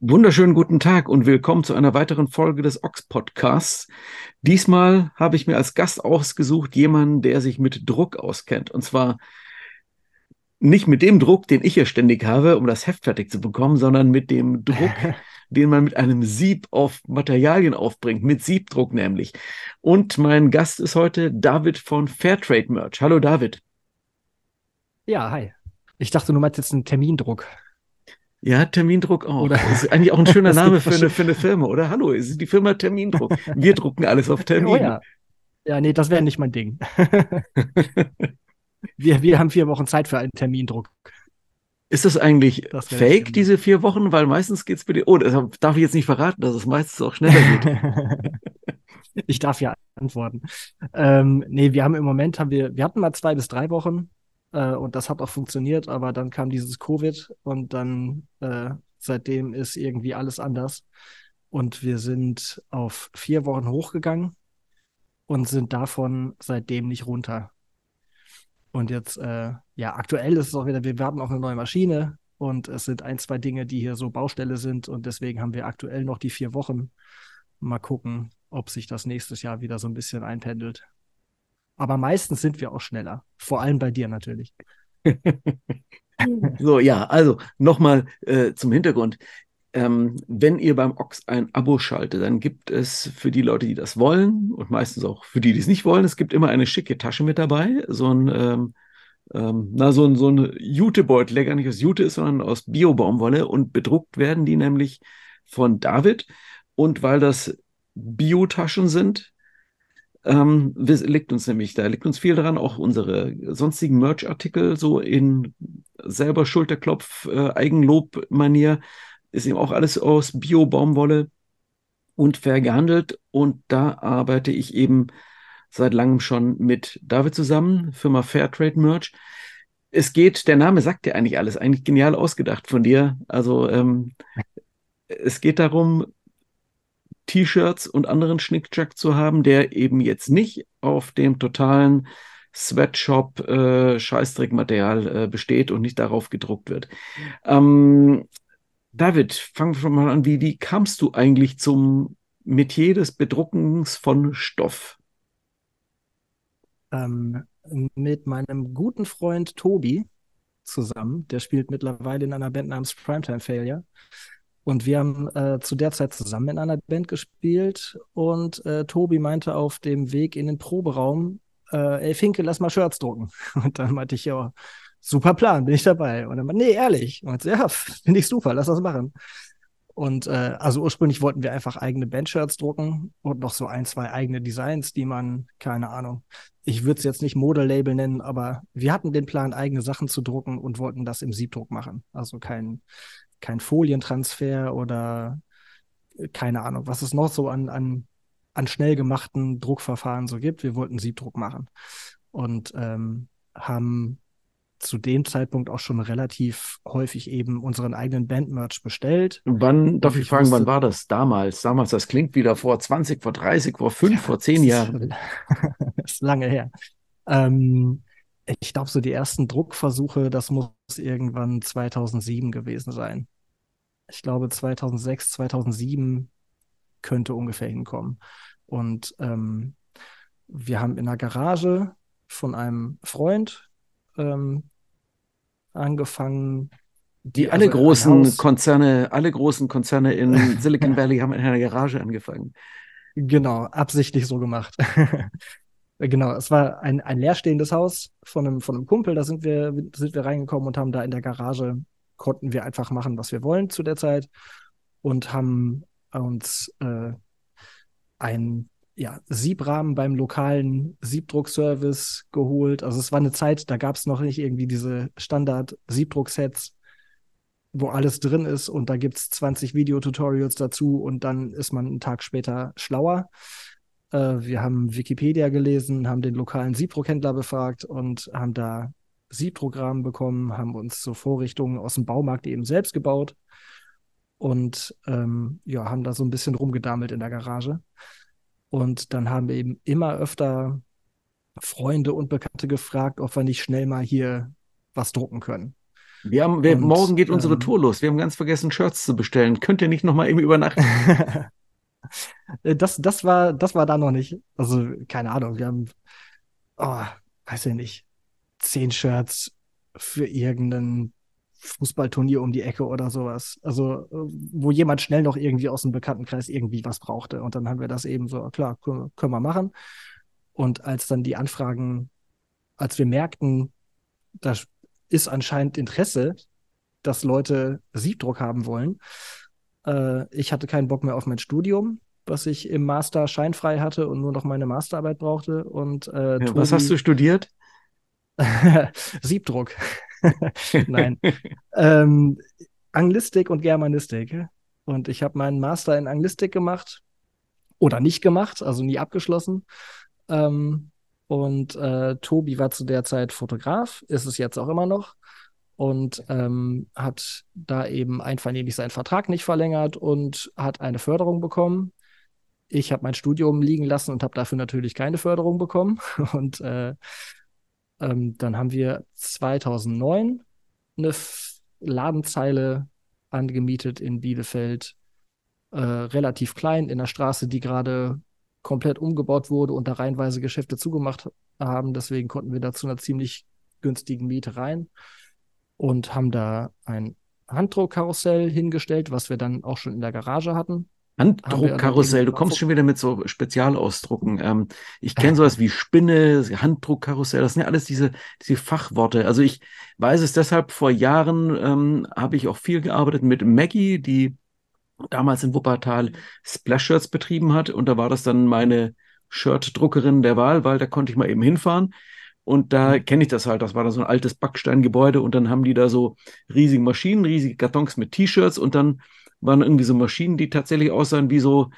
Wunderschönen guten Tag und willkommen zu einer weiteren Folge des Ox Podcasts. Diesmal habe ich mir als Gast ausgesucht jemanden, der sich mit Druck auskennt. Und zwar nicht mit dem Druck, den ich hier ständig habe, um das Heft fertig zu bekommen, sondern mit dem Druck, den man mit einem Sieb auf Materialien aufbringt, mit Siebdruck nämlich. Und mein Gast ist heute David von Fairtrade Merch. Hallo David. Ja, hi. Ich dachte, du meinst jetzt einen Termindruck. Ja, Termindruck auch. Oder Ist eigentlich auch ein schöner es Name gibt für eine, verschiedene. für eine Firma, oder? Hallo, es ist die Firma Termindruck. Wir drucken alles auf Oh Termin. ja. Ja, nee, das wäre nicht mein Ding. Wir haben 4 Wochen Zeit für einen Termindruck. Ist das eigentlich Das wäre der fake, Firma. diese 4 Wochen? Weil meistens geht's bei dir. Oh, das darf ich jetzt nicht verraten, dass es meistens auch schneller geht. Ich darf ja antworten. Nee, wir haben im Moment, wir hatten mal 2 bis 3 Wochen und das hat auch funktioniert, aber dann kam dieses Covid und dann seitdem ist irgendwie alles anders. Und wir sind auf 4 Wochen hochgegangen und sind davon seitdem nicht runter. Und jetzt, ja, aktuell ist es auch wieder, wir warten auf eine neue Maschine und es sind ein, zwei Dinge, die hier so Baustelle sind und deswegen haben wir aktuell noch die 4 Wochen. Mal gucken, ob sich das nächstes Jahr wieder so ein bisschen einpendelt. Aber meistens sind wir auch schneller. Vor allem bei dir natürlich. So, ja, also nochmal zum Hintergrund. Wenn ihr beim Ox ein Abo schaltet, dann gibt es für die Leute, die das wollen und meistens auch für die, die es nicht wollen, es gibt immer eine schicke Tasche mit dabei. So ein Jutebeutel, der gar nicht aus Jute ist, sondern aus Bio-Baumwolle und bedruckt werden die nämlich von David. Und weil das Bio-Taschen sind, liegt uns viel daran, auch unsere sonstigen Merch-Artikel so in selber Schulterklopf, Eigenlob-Manier, ist eben auch alles aus Bio-Baumwolle und fair gehandelt. Und da arbeite ich eben seit langem schon mit David zusammen, Firma Fairtrade Merch. Der Name sagt ja eigentlich alles, eigentlich genial ausgedacht von dir. Also es geht darum, T-Shirts und anderen Schnickschnack zu haben, der eben jetzt nicht auf dem totalen Sweatshop Scheißdreckmaterial besteht und nicht darauf gedruckt wird. Ähm, David, fangen wir mal an. Wie kamst du eigentlich zum Metier des Bedruckens von Stoff? Ähm, mit meinem guten Freund Tobi zusammen, der spielt mittlerweile in einer Band namens Primetime Failure. Und wir haben zu der Zeit zusammen in einer Band gespielt und Tobi meinte auf dem Weg in den Proberaum, ey Finke, lass mal Shirts drucken. Und dann meinte ich, ja, super Plan, bin ich dabei. Und dann meinte, nee, ehrlich. Und so, ja, finde ich super, lass das machen. Und also ursprünglich wollten wir einfach eigene Bandshirts drucken und noch so ein, zwei eigene Designs, die man, keine Ahnung, ich würde es jetzt nicht Modelabel nennen, aber wir hatten den Plan, eigene Sachen zu drucken und wollten das im Siebdruck machen. Also kein Folientransfer oder keine Ahnung, was es noch so an schnell gemachten Druckverfahren so gibt. Wir wollten Siebdruck machen und haben zu dem Zeitpunkt auch schon relativ häufig eben unseren eigenen Bandmerch bestellt. Wann, darf Und ich ich fragen, wann wusste, war das damals? Damals, das klingt wieder vor 20, vor 30, vor 5, ja, vor 10 es ist, Jahren. das ist lange her. Ähm, ich glaube, so die ersten Druckversuche, das muss irgendwann 2007 gewesen sein. Ich glaube, 2006, 2007 könnte ungefähr hinkommen. Und wir haben in der Garage von einem Freund ähm, angefangen, Wie also ein Haus, alle großen Konzerne in Silicon Valley haben in einer Garage angefangen. genau, absichtlich so gemacht. Genau, es war ein leerstehendes Haus von einem Kumpel, da sind wir reingekommen und haben da in der Garage, konnten wir einfach machen, was wir wollen zu der Zeit und haben uns einen ja, Siebrahmen beim lokalen Siebdruckservice geholt. Also es war eine Zeit, da gab es noch nicht irgendwie diese Standard-Siebdrucksets, wo alles drin ist und da gibt es 20 Videotutorials dazu und dann ist man einen Tag später schlauer. Wir haben Wikipedia gelesen, haben den lokalen Siebdruckhändler befragt und haben da Siebdruckrahmen bekommen, haben uns so Vorrichtungen aus dem Baumarkt eben selbst gebaut und ja, haben da so ein bisschen rumgedammelt in der Garage. Und dann haben wir eben immer öfter Freunde und Bekannte gefragt, ob wir nicht schnell mal hier was drucken können. Morgen Und geht unsere Tour los. Wir haben ganz vergessen, Shirts zu bestellen. Könnt ihr nicht noch mal eben übernachten? das war da noch nicht. Also, keine Ahnung, wir haben, oh, weiß ich nicht, 10 Shirts für irgendein Fußballturnier um die Ecke oder sowas. Also, wo jemand schnell noch irgendwie aus dem Bekanntenkreis irgendwie was brauchte. Und dann haben wir das eben so, klar, können wir machen. Und als dann die Anfragen, als wir merkten, da ist anscheinend Interesse, dass Leute Siebdruck haben wollen. Ich hatte keinen Bock mehr auf mein Studium, was ich im Master scheinfrei hatte und nur noch meine Masterarbeit brauchte. Und Ja, was hast du Tobi, studiert? Siebdruck. Nein. Ähm, Anglistik und Germanistik. Und ich habe meinen Master in Anglistik gemacht oder nicht gemacht, also nie abgeschlossen. Ähm, und Tobi war zu der Zeit Fotograf, ist es jetzt auch immer noch. Und hat da eben einvernehmlich seinen Vertrag nicht verlängert und hat eine Förderung bekommen. Ich habe mein Studium liegen lassen und habe dafür natürlich keine Förderung bekommen. Und dann haben wir 2009 eine Ladenzeile angemietet in Bielefeld, relativ klein, in der Straße, die gerade komplett umgebaut wurde und da reihenweise Geschäfte zugemacht haben. Deswegen konnten wir da zu einer ziemlich günstigen Miete rein und haben da ein Handdruckkarussell hingestellt, was wir dann auch schon in der Garage hatten. Haben wir dann eben Handdruckkarussell, du kommst schon wieder mit so Spezialausdrucken. Ich kenne sowas wie Spinne, Handdruckkarussell, das sind ja alles diese Fachworte. Also ich weiß es deshalb, vor Jahren habe ich auch viel gearbeitet mit Maggie, die damals in Wuppertal Splash-Shirts betrieben hat. Und da war das dann meine Shirt-Druckerin der Wahl, weil da konnte ich mal eben hinfahren. Und da kenne ich das halt. Das war dann so ein altes Backsteingebäude. Und dann haben die da so riesige Maschinen, riesige Kartons mit T-Shirts. Und dann waren irgendwie so Maschinen, die tatsächlich aussahen wie so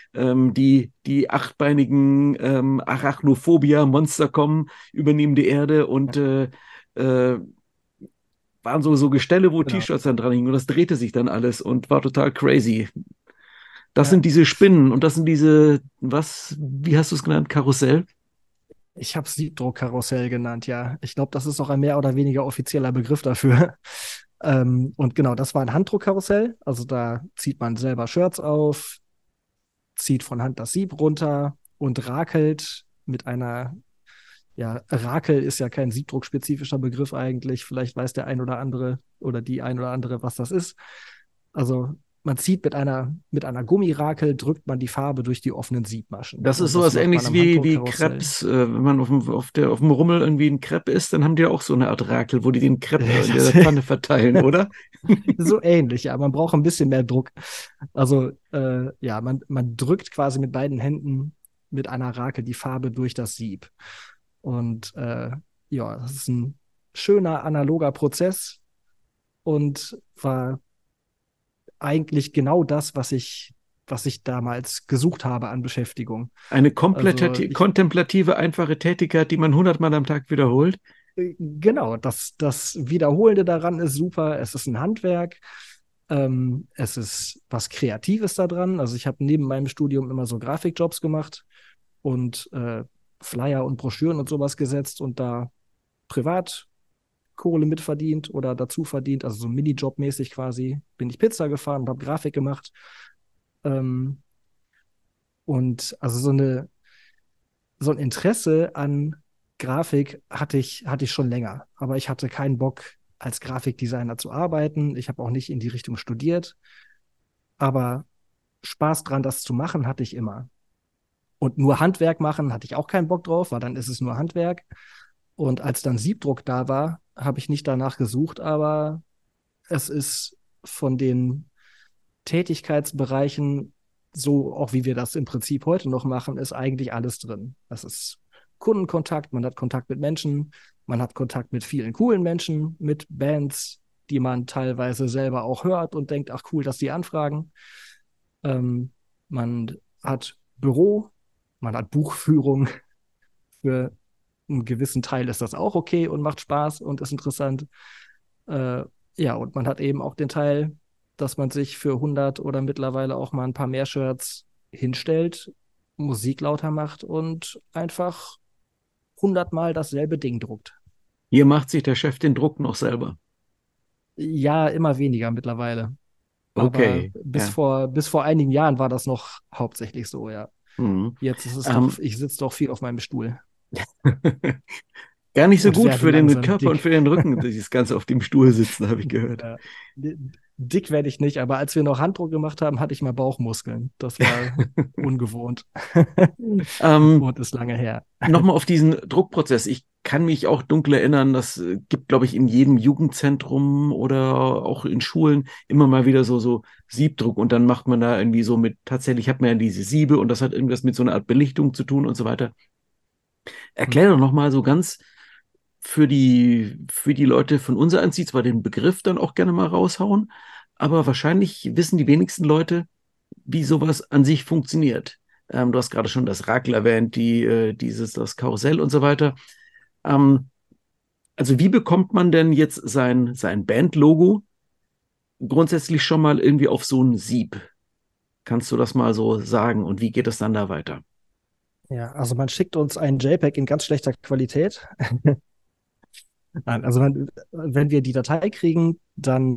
die achtbeinigen Arachnophobia-Monster kommen, übernehmen die Erde und äh, waren so Gestelle, wo Genau. T-Shirts dann dran hingen. Und das drehte sich dann alles und war total crazy. Das Ja, sind diese Spinnen und das sind diese, wie hast du es genannt? Karussell? ich habe es Siebdruckkarussell genannt, ja. Ich glaube, das ist auch ein mehr oder weniger offizieller Begriff dafür. Und genau, das war ein Handdruckkarussell. Also da zieht man selber Shirts auf, zieht von Hand das Sieb runter und rakelt mit einer, ja, Rakel ist ja kein siebdruckspezifischer Begriff eigentlich. Vielleicht weiß der ein oder andere oder die ein oder andere, was das ist. Also man zieht mit einer Gummirakel, drückt man die Farbe durch die offenen Siebmaschen. Das ist Und das sowas macht man ähnliches am wie Handdruckkarussell. Crepes. Wenn man auf dem Rummel irgendwie ein Crepe isst, dann haben die auch so eine Art Rakel, wo die den Crepe in der Das, Pfanne verteilen, oder? so ähnlich, ja. Man braucht ein bisschen mehr Druck. Also, ja, man drückt quasi mit beiden Händen mit einer Rakel die Farbe durch das Sieb. Und ja, das ist ein schöner analoger Prozess und war eigentlich genau das, was ich damals gesucht habe an Beschäftigung. Eine Also kontemplative, einfache Tätigkeit, die man 100 Mal am Tag wiederholt. genau, das Wiederholende daran ist super. Es ist ein Handwerk. Es ist was Kreatives daran. Also ich habe neben meinem Studium immer so Grafikjobs gemacht und Flyer und Broschüren und sowas gesetzt und da privat Kohle mitverdient oder dazu verdient, also so Minijob-mäßig quasi, bin ich Pizza gefahren und habe Grafik gemacht. Ähm, und also so ein Interesse an Grafik hatte ich schon länger, aber ich hatte keinen Bock, als Grafikdesigner zu arbeiten. Ich habe auch nicht in die Richtung studiert, aber Spaß dran, das zu machen, hatte ich immer. Und nur Handwerk machen, hatte ich auch keinen Bock drauf, weil dann ist es nur Handwerk. Und als dann Siebdruck da war, habe ich nicht danach gesucht, aber es ist von den Tätigkeitsbereichen, so auch wie wir das im Prinzip heute noch machen, ist eigentlich alles drin. Das ist Kundenkontakt, man hat Kontakt mit Menschen, man hat Kontakt mit vielen coolen Menschen, mit Bands, die man teilweise selber auch hört und denkt, ach cool, dass die anfragen. Ähm, Man hat Büro, man hat Buchführung. Für einen gewissen Teil ist das auch okay und macht Spaß und ist interessant. Äh, ja, und man hat eben auch den Teil, dass man sich für 100 oder mittlerweile auch mal ein paar mehr Shirts hinstellt, Musik lauter macht und einfach 100 Mal dasselbe Ding druckt. Hier macht sich der Chef den Druck noch selber. Ja, immer weniger mittlerweile. Aber Okay, ja. bis vor einigen Jahren war das noch hauptsächlich so, ja. Mhm. Jetzt ist es doch, Ähm, ich sitze doch viel auf meinem Stuhl Gar nicht so und gut werde für den langsam Körper und dick. für den Rücken, dieses Ganze auf dem Stuhl sitzen, habe ich gehört. Ja. Dick werde ich nicht, aber als wir noch Handdruck gemacht haben, hatte ich mal Bauchmuskeln. Das war ungewohnt Ähm, und ist lange her. Nochmal auf diesen Druckprozess. Ich kann mich auch dunkel erinnern, das gibt, glaube ich, in jedem Jugendzentrum oder auch in Schulen immer mal wieder so Siebdruck und dann macht man da irgendwie so mit, tatsächlich hat man ja diese Siebe und das hat irgendwas mit so einer Art Belichtung zu tun und so weiter. Erklär doch nochmal so ganz für die Leute von unserer Ansicht, die zwar den Begriff dann auch gerne mal raushauen, aber wahrscheinlich wissen die wenigsten Leute, wie sowas an sich funktioniert. Du hast gerade schon das Rakel erwähnt, das Karussell und so weiter. Ähm, also wie bekommt man denn jetzt sein Bandlogo grundsätzlich schon mal irgendwie auf so ein Sieb? Kannst du das mal so sagen und wie geht es dann da weiter? Ja, also man schickt uns ein JPEG in ganz schlechter Qualität. Nein, also wenn wir die Datei kriegen, dann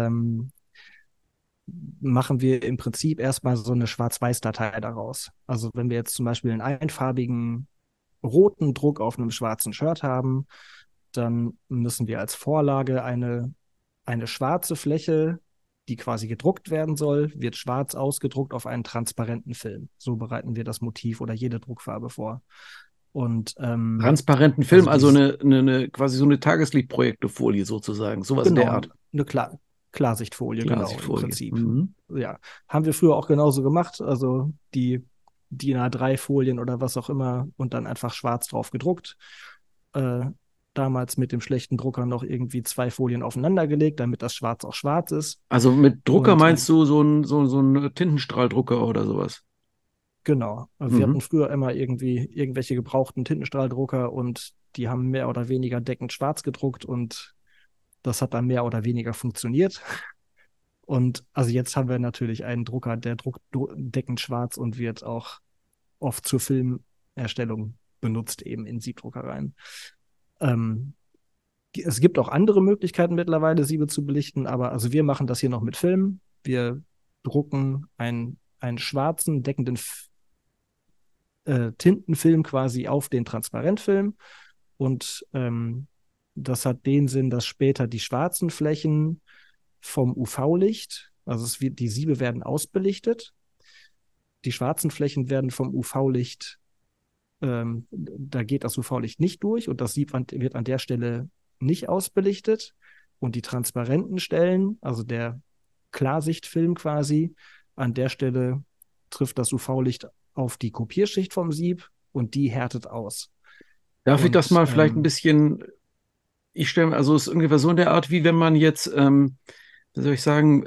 machen wir im Prinzip erstmal so eine Schwarz-Weiß-Datei daraus. Also wenn wir jetzt zum Beispiel einen einfarbigen roten Druck auf einem schwarzen Shirt haben, dann müssen wir als Vorlage eine schwarze Fläche, die quasi gedruckt werden soll, wird schwarz ausgedruckt auf einen transparenten Film. So bereiten wir das Motiv oder jede Druckfarbe vor. Und Transparenten Film, also also die, quasi so eine Tageslichtprojektorfolie sozusagen, sowas in der genau, Art. eine Klarsichtfolie, genau, im Klarsichtfolie. Prinzip. Mhm. Ja, haben wir früher auch genauso gemacht. Also die DIN A3-Folien oder was auch immer und dann einfach schwarz drauf gedruckt. Äh, Damals mit dem schlechten Drucker noch irgendwie zwei Folien aufeinander gelegt, damit das Schwarz auch schwarz ist. Also mit Drucker Und meinst du so ein Tintenstrahldrucker oder sowas? genau, also wir Mhm. hatten früher immer irgendwie irgendwelche gebrauchten Tintenstrahldrucker und die haben mehr oder weniger deckend schwarz gedruckt und das hat dann mehr oder weniger funktioniert. Und also jetzt haben wir natürlich einen Drucker, der druckt deckend schwarz und wird auch oft zur Filmerstellung benutzt, eben in Siebdruckereien. Ähm, Es gibt auch andere Möglichkeiten mittlerweile, Siebe zu belichten, aber also wir machen das hier noch mit Film. Wir drucken einen schwarzen, deckenden Tintenfilm quasi auf den Transparentfilm und das hat den Sinn, dass später die schwarzen Flächen vom UV-Licht, also die Siebe werden ausbelichtet, die schwarzen Flächen werden vom UV-Licht, da geht das UV-Licht nicht durch und das Sieb wird an der Stelle nicht ausbelichtet und die transparenten Stellen, also der Klarsichtfilm quasi, an der Stelle trifft das UV-Licht auf die Kopierschicht vom Sieb und die härtet aus. Darf ich das Und mal vielleicht ein bisschen, ich stelle mir, also es ist ungefähr so in der Art, wie wenn man jetzt, wie soll ich sagen,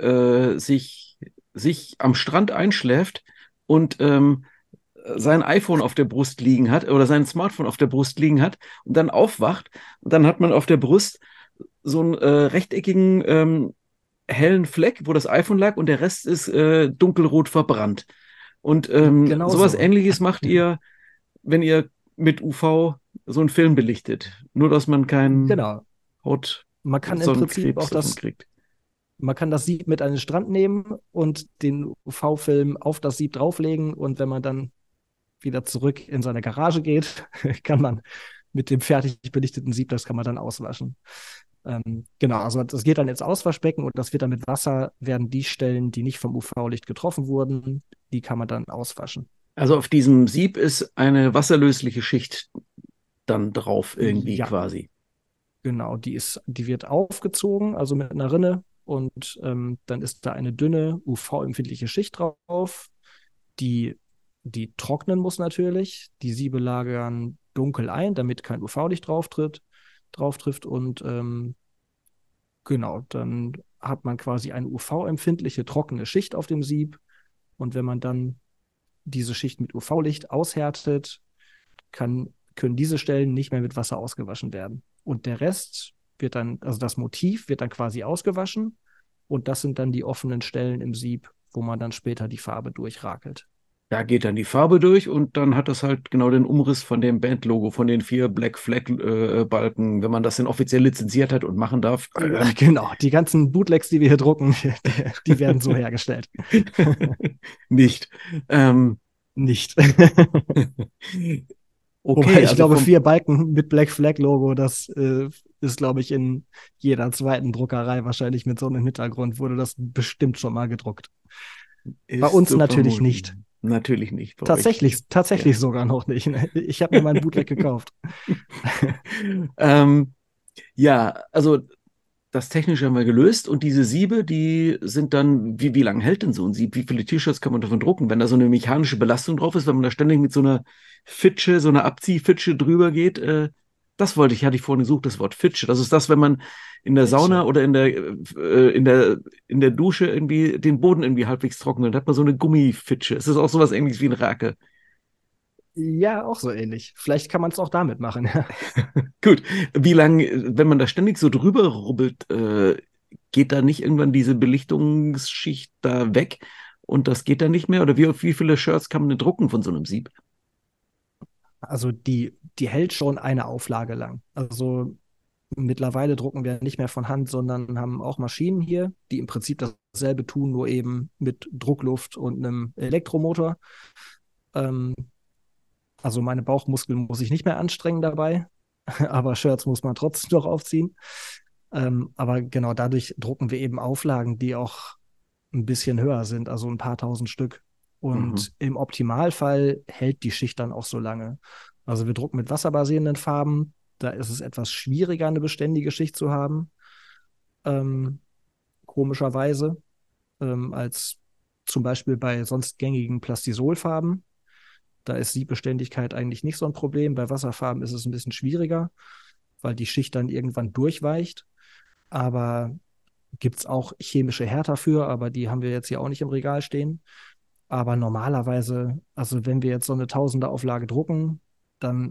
sich am Strand einschläft und sein iPhone auf der Brust liegen hat oder sein Smartphone auf der Brust liegen hat und dann aufwacht und dann hat man auf der Brust so einen rechteckigen hellen Fleck, wo das iPhone lag und der Rest ist dunkelrot verbrannt. Und sowas genauso. Ähnliches macht ihr, wenn ihr mit UV so einen Film belichtet. Nur, dass man keinen Genau. Man kann im Prinzip Hautsonnenkrebs auch davon kriegt. man kann das Sieb mit an den Strand nehmen und den UV-Film auf das Sieb drauflegen und wenn man dann wieder zurück in seine Garage geht, kann man mit dem fertig belichteten Sieb, das kann man dann auswaschen. Genau, also das geht dann ins Auswaschbecken und das wird dann mit Wasser, werden die Stellen, die nicht vom UV-Licht getroffen wurden, die kann man dann auswaschen. Also auf diesem Sieb ist eine wasserlösliche Schicht dann drauf irgendwie Ja, quasi. genau, die wird aufgezogen, also mit einer Rinne und dann ist da eine dünne UV-empfindliche Schicht drauf, die, die trocknen muss natürlich. Die Siebe lagern dunkel ein, damit kein UV-Licht drauf trifft und genau, dann hat man quasi eine UV-empfindliche, trockene Schicht auf dem Sieb. Und wenn man dann diese Schicht mit UV-Licht aushärtet, können diese Stellen nicht mehr mit Wasser ausgewaschen werden. Und der Rest wird dann, also das Motiv wird dann quasi ausgewaschen. Und das sind dann die offenen Stellen im Sieb, wo man dann später die Farbe durchrakelt. Da geht dann die Farbe durch und dann hat das halt genau den Umriss von dem Bandlogo, von den 4 Black Flag Balken, wenn man das denn offiziell lizenziert hat und machen darf. Genau, die ganzen Bootlegs, die wir hier drucken, die werden so hergestellt. Nicht. Ähm, Nicht. Wobei okay, ich also glaube, vom 4 Balken mit Black Flag Logo, das ist, glaube ich, in jeder zweiten Druckerei wahrscheinlich mit so einem Hintergrund, wurde das bestimmt schon mal gedruckt. Bei ist uns zu natürlich nicht. vermuten. Natürlich nicht bei euch. Tatsächlich Ja. sogar noch nicht. Ich habe mir mein Bootleg gekauft. ähm, ja, also das Technische haben wir gelöst und diese Siebe, die sind dann, wie lang hält denn so ein Sieb? Wie viele T-Shirts kann man davon drucken? Wenn da so eine mechanische Belastung drauf ist, wenn man da ständig mit so einer Fitsche, so einer Abziehfitsche drüber geht, hatte ich vorhin gesucht, das Wort Fitsche. Das ist das, wenn man in der Sauna Fitsche. oder in der Dusche irgendwie den Boden irgendwie halbwegs trocknet, dann hat man so eine Gummifitsche. Es ist auch sowas ähnliches wie ein Rake. Ja, auch so ähnlich. Vielleicht kann man es auch damit machen. Ja. Gut, wie lang, wenn man da ständig so drüber rubbelt, geht da nicht irgendwann diese Belichtungsschicht da weg und das geht dann nicht mehr? Oder wie viele Shirts kann man denn drucken von so einem Sieb? Also die hält schon eine Auflage lang. Also mittlerweile drucken wir nicht mehr von Hand, sondern haben auch Maschinen hier, die im Prinzip dasselbe tun, nur eben mit Druckluft und einem Elektromotor. Ähm, also meine Bauchmuskeln muss ich nicht mehr anstrengen dabei, aber Shirts muss man trotzdem noch aufziehen. Aber genau dadurch drucken wir eben Auflagen, die auch ein bisschen höher sind, also ein paar tausend Stück. Mhm. Und im Optimalfall hält die Schicht dann auch so lange. Also wir drucken mit wasserbasierenden Farben. Da ist es etwas schwieriger, eine beständige Schicht zu haben, ähm, komischerweise, als zum Beispiel bei sonst gängigen Plastisolfarben. Da ist Siebbeständigkeit eigentlich nicht so ein Problem. Bei Wasserfarben ist es ein bisschen schwieriger, weil die Schicht dann irgendwann durchweicht. Aber gibt es auch chemische Härter für, aber die haben wir jetzt hier auch nicht im Regal stehen. Aber normalerweise, also wenn wir jetzt so eine Tausender-Auflage drucken, dann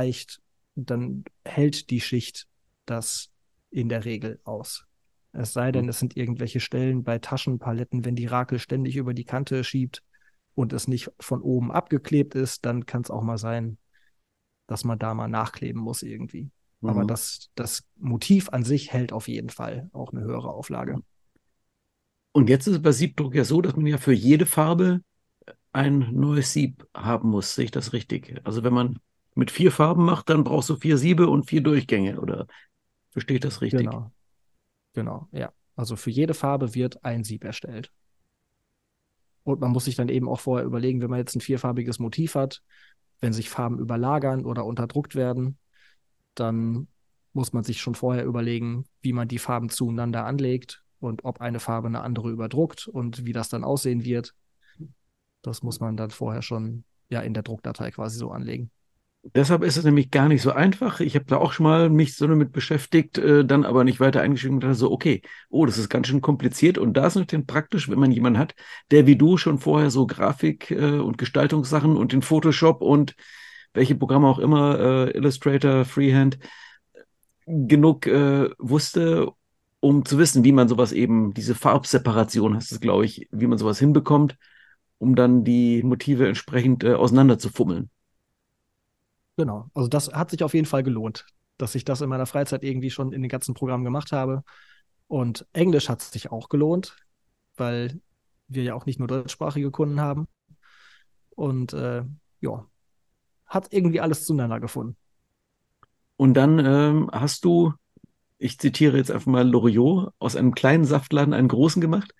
dann hält die Schicht das in der Regel aus. Es sei denn, es sind irgendwelche Stellen bei Taschenpaletten, wenn die Rakel ständig über die Kante schiebt und es nicht von oben abgeklebt ist, dann kann es auch mal sein, dass man da mal nachkleben muss irgendwie. Aber Mhm. das Motiv an sich hält auf jeden Fall auch eine höhere Auflage. Und jetzt ist es bei Siebdruck ja so, dass man ja für jede Farbe ein neues Sieb haben muss. Sehe ich das richtig? Also wenn man mit 4 Farben macht, dann brauchst du 4 Siebe und 4 Durchgänge, oder verstehe ich das richtig? Genau, genau, ja. Also für jede Farbe wird ein Sieb erstellt. Und man muss sich dann eben auch vorher überlegen, wenn man jetzt ein vierfarbiges Motiv hat, wenn sich Farben überlagern oder unterdruckt werden, dann muss man sich schon vorher überlegen, wie man die Farben zueinander anlegt und ob eine Farbe eine andere überdruckt und wie das dann aussehen wird. Das muss man dann vorher schon ja in der Druckdatei quasi so anlegen. Deshalb ist es nämlich gar nicht so einfach. Ich habe da auch schon mal mich so damit beschäftigt, dann aber nicht weiter eingeschrieben und dachte so, okay, oh, das ist ganz schön kompliziert. Und da ist natürlich praktisch, wenn man jemanden hat, der wie du schon vorher so Grafik und Gestaltungssachen und den Photoshop und welche Programme auch immer, Illustrator, Freehand, genug wusste, um zu wissen, wie man sowas eben, diese Farbseparation heißt es, glaube ich, wie man sowas hinbekommt, um dann die Motive entsprechend auseinander zu fummeln. Genau. Also das hat sich auf jeden Fall gelohnt, dass ich das in meiner Freizeit irgendwie schon in den ganzen Programmen gemacht habe. Und Englisch hat sich auch gelohnt, weil wir ja auch nicht nur deutschsprachige Kunden haben. Und ja, hat irgendwie alles zueinander gefunden. Und dann hast du, ich zitiere jetzt einfach mal Loriot, aus einem kleinen Saftladen einen großen gemacht.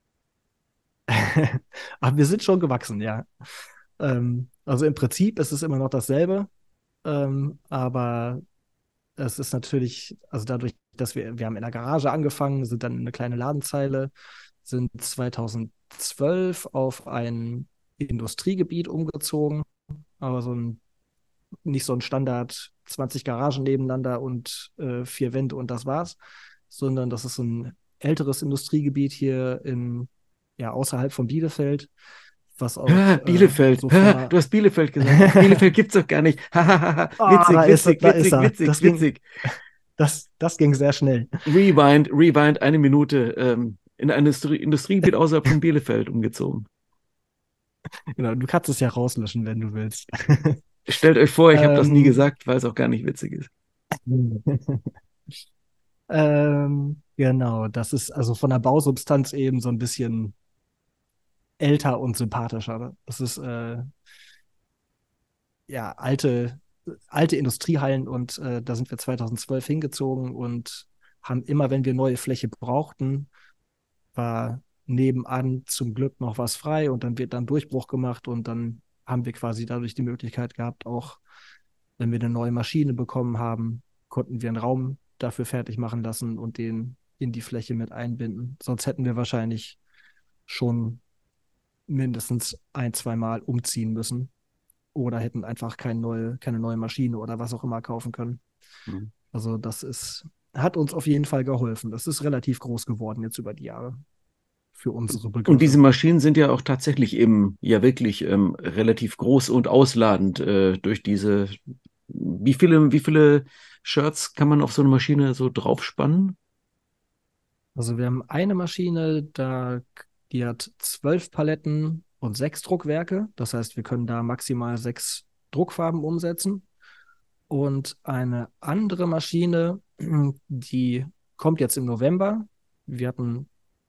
Aber wir sind schon gewachsen, ja. Also im Prinzip ist es immer noch dasselbe, aber es ist natürlich, also dadurch, dass wir haben in der Garage angefangen, sind dann in eine kleine Ladenzeile, sind 2012 auf ein Industriegebiet umgezogen, aber nicht so ein Standard 20 Garagen nebeneinander und 4 Wände und das war's, sondern das ist so ein älteres Industriegebiet hier ja, außerhalb von Bielefeld, was auch Bielefeld. so von Du einer hast Bielefeld gesagt. Bielefeld gibt's doch gar nicht. Witzig, witzig, da ist witzig, er. witzig, witzig. Das ging sehr schnell. Rewind, eine Minute. In ein Industriegebiet außerhalb von Bielefeld umgezogen. Genau, du kannst es ja rauslöschen, wenn du willst. Stellt euch vor, ich habe das nie Ähm, gesagt, weil es auch gar nicht witzig ist. genau, das ist also von der Bausubstanz eben so ein bisschen älter und sympathischer. Ne? Das ist ja alte Industriehallen und da sind wir 2012 hingezogen und haben immer, wenn wir neue Fläche brauchten, war nebenan zum Glück noch was frei und dann wird dann Durchbruch gemacht und dann haben wir quasi dadurch die Möglichkeit gehabt, auch wenn wir eine neue Maschine bekommen haben, konnten wir einen Raum dafür fertig machen lassen und den in die Fläche mit einbinden. Sonst hätten wir wahrscheinlich schon mindestens ein, zwei Mal umziehen müssen oder hätten einfach keine neue Maschine oder was auch immer kaufen können. Hm. Also hat uns auf jeden Fall geholfen. Das ist relativ groß geworden jetzt über die Jahre für unsere Und diese Begriffe. Maschinen sind ja auch tatsächlich eben ja wirklich relativ groß und ausladend durch diese. Wie viele Shirts kann man auf so eine Maschine so draufspannen? Also wir haben eine Maschine, die hat 12 Paletten und 6 Druckwerke. Das heißt, wir können da maximal 6 Druckfarben umsetzen. Und eine andere Maschine, die kommt jetzt im November. Wir hatten,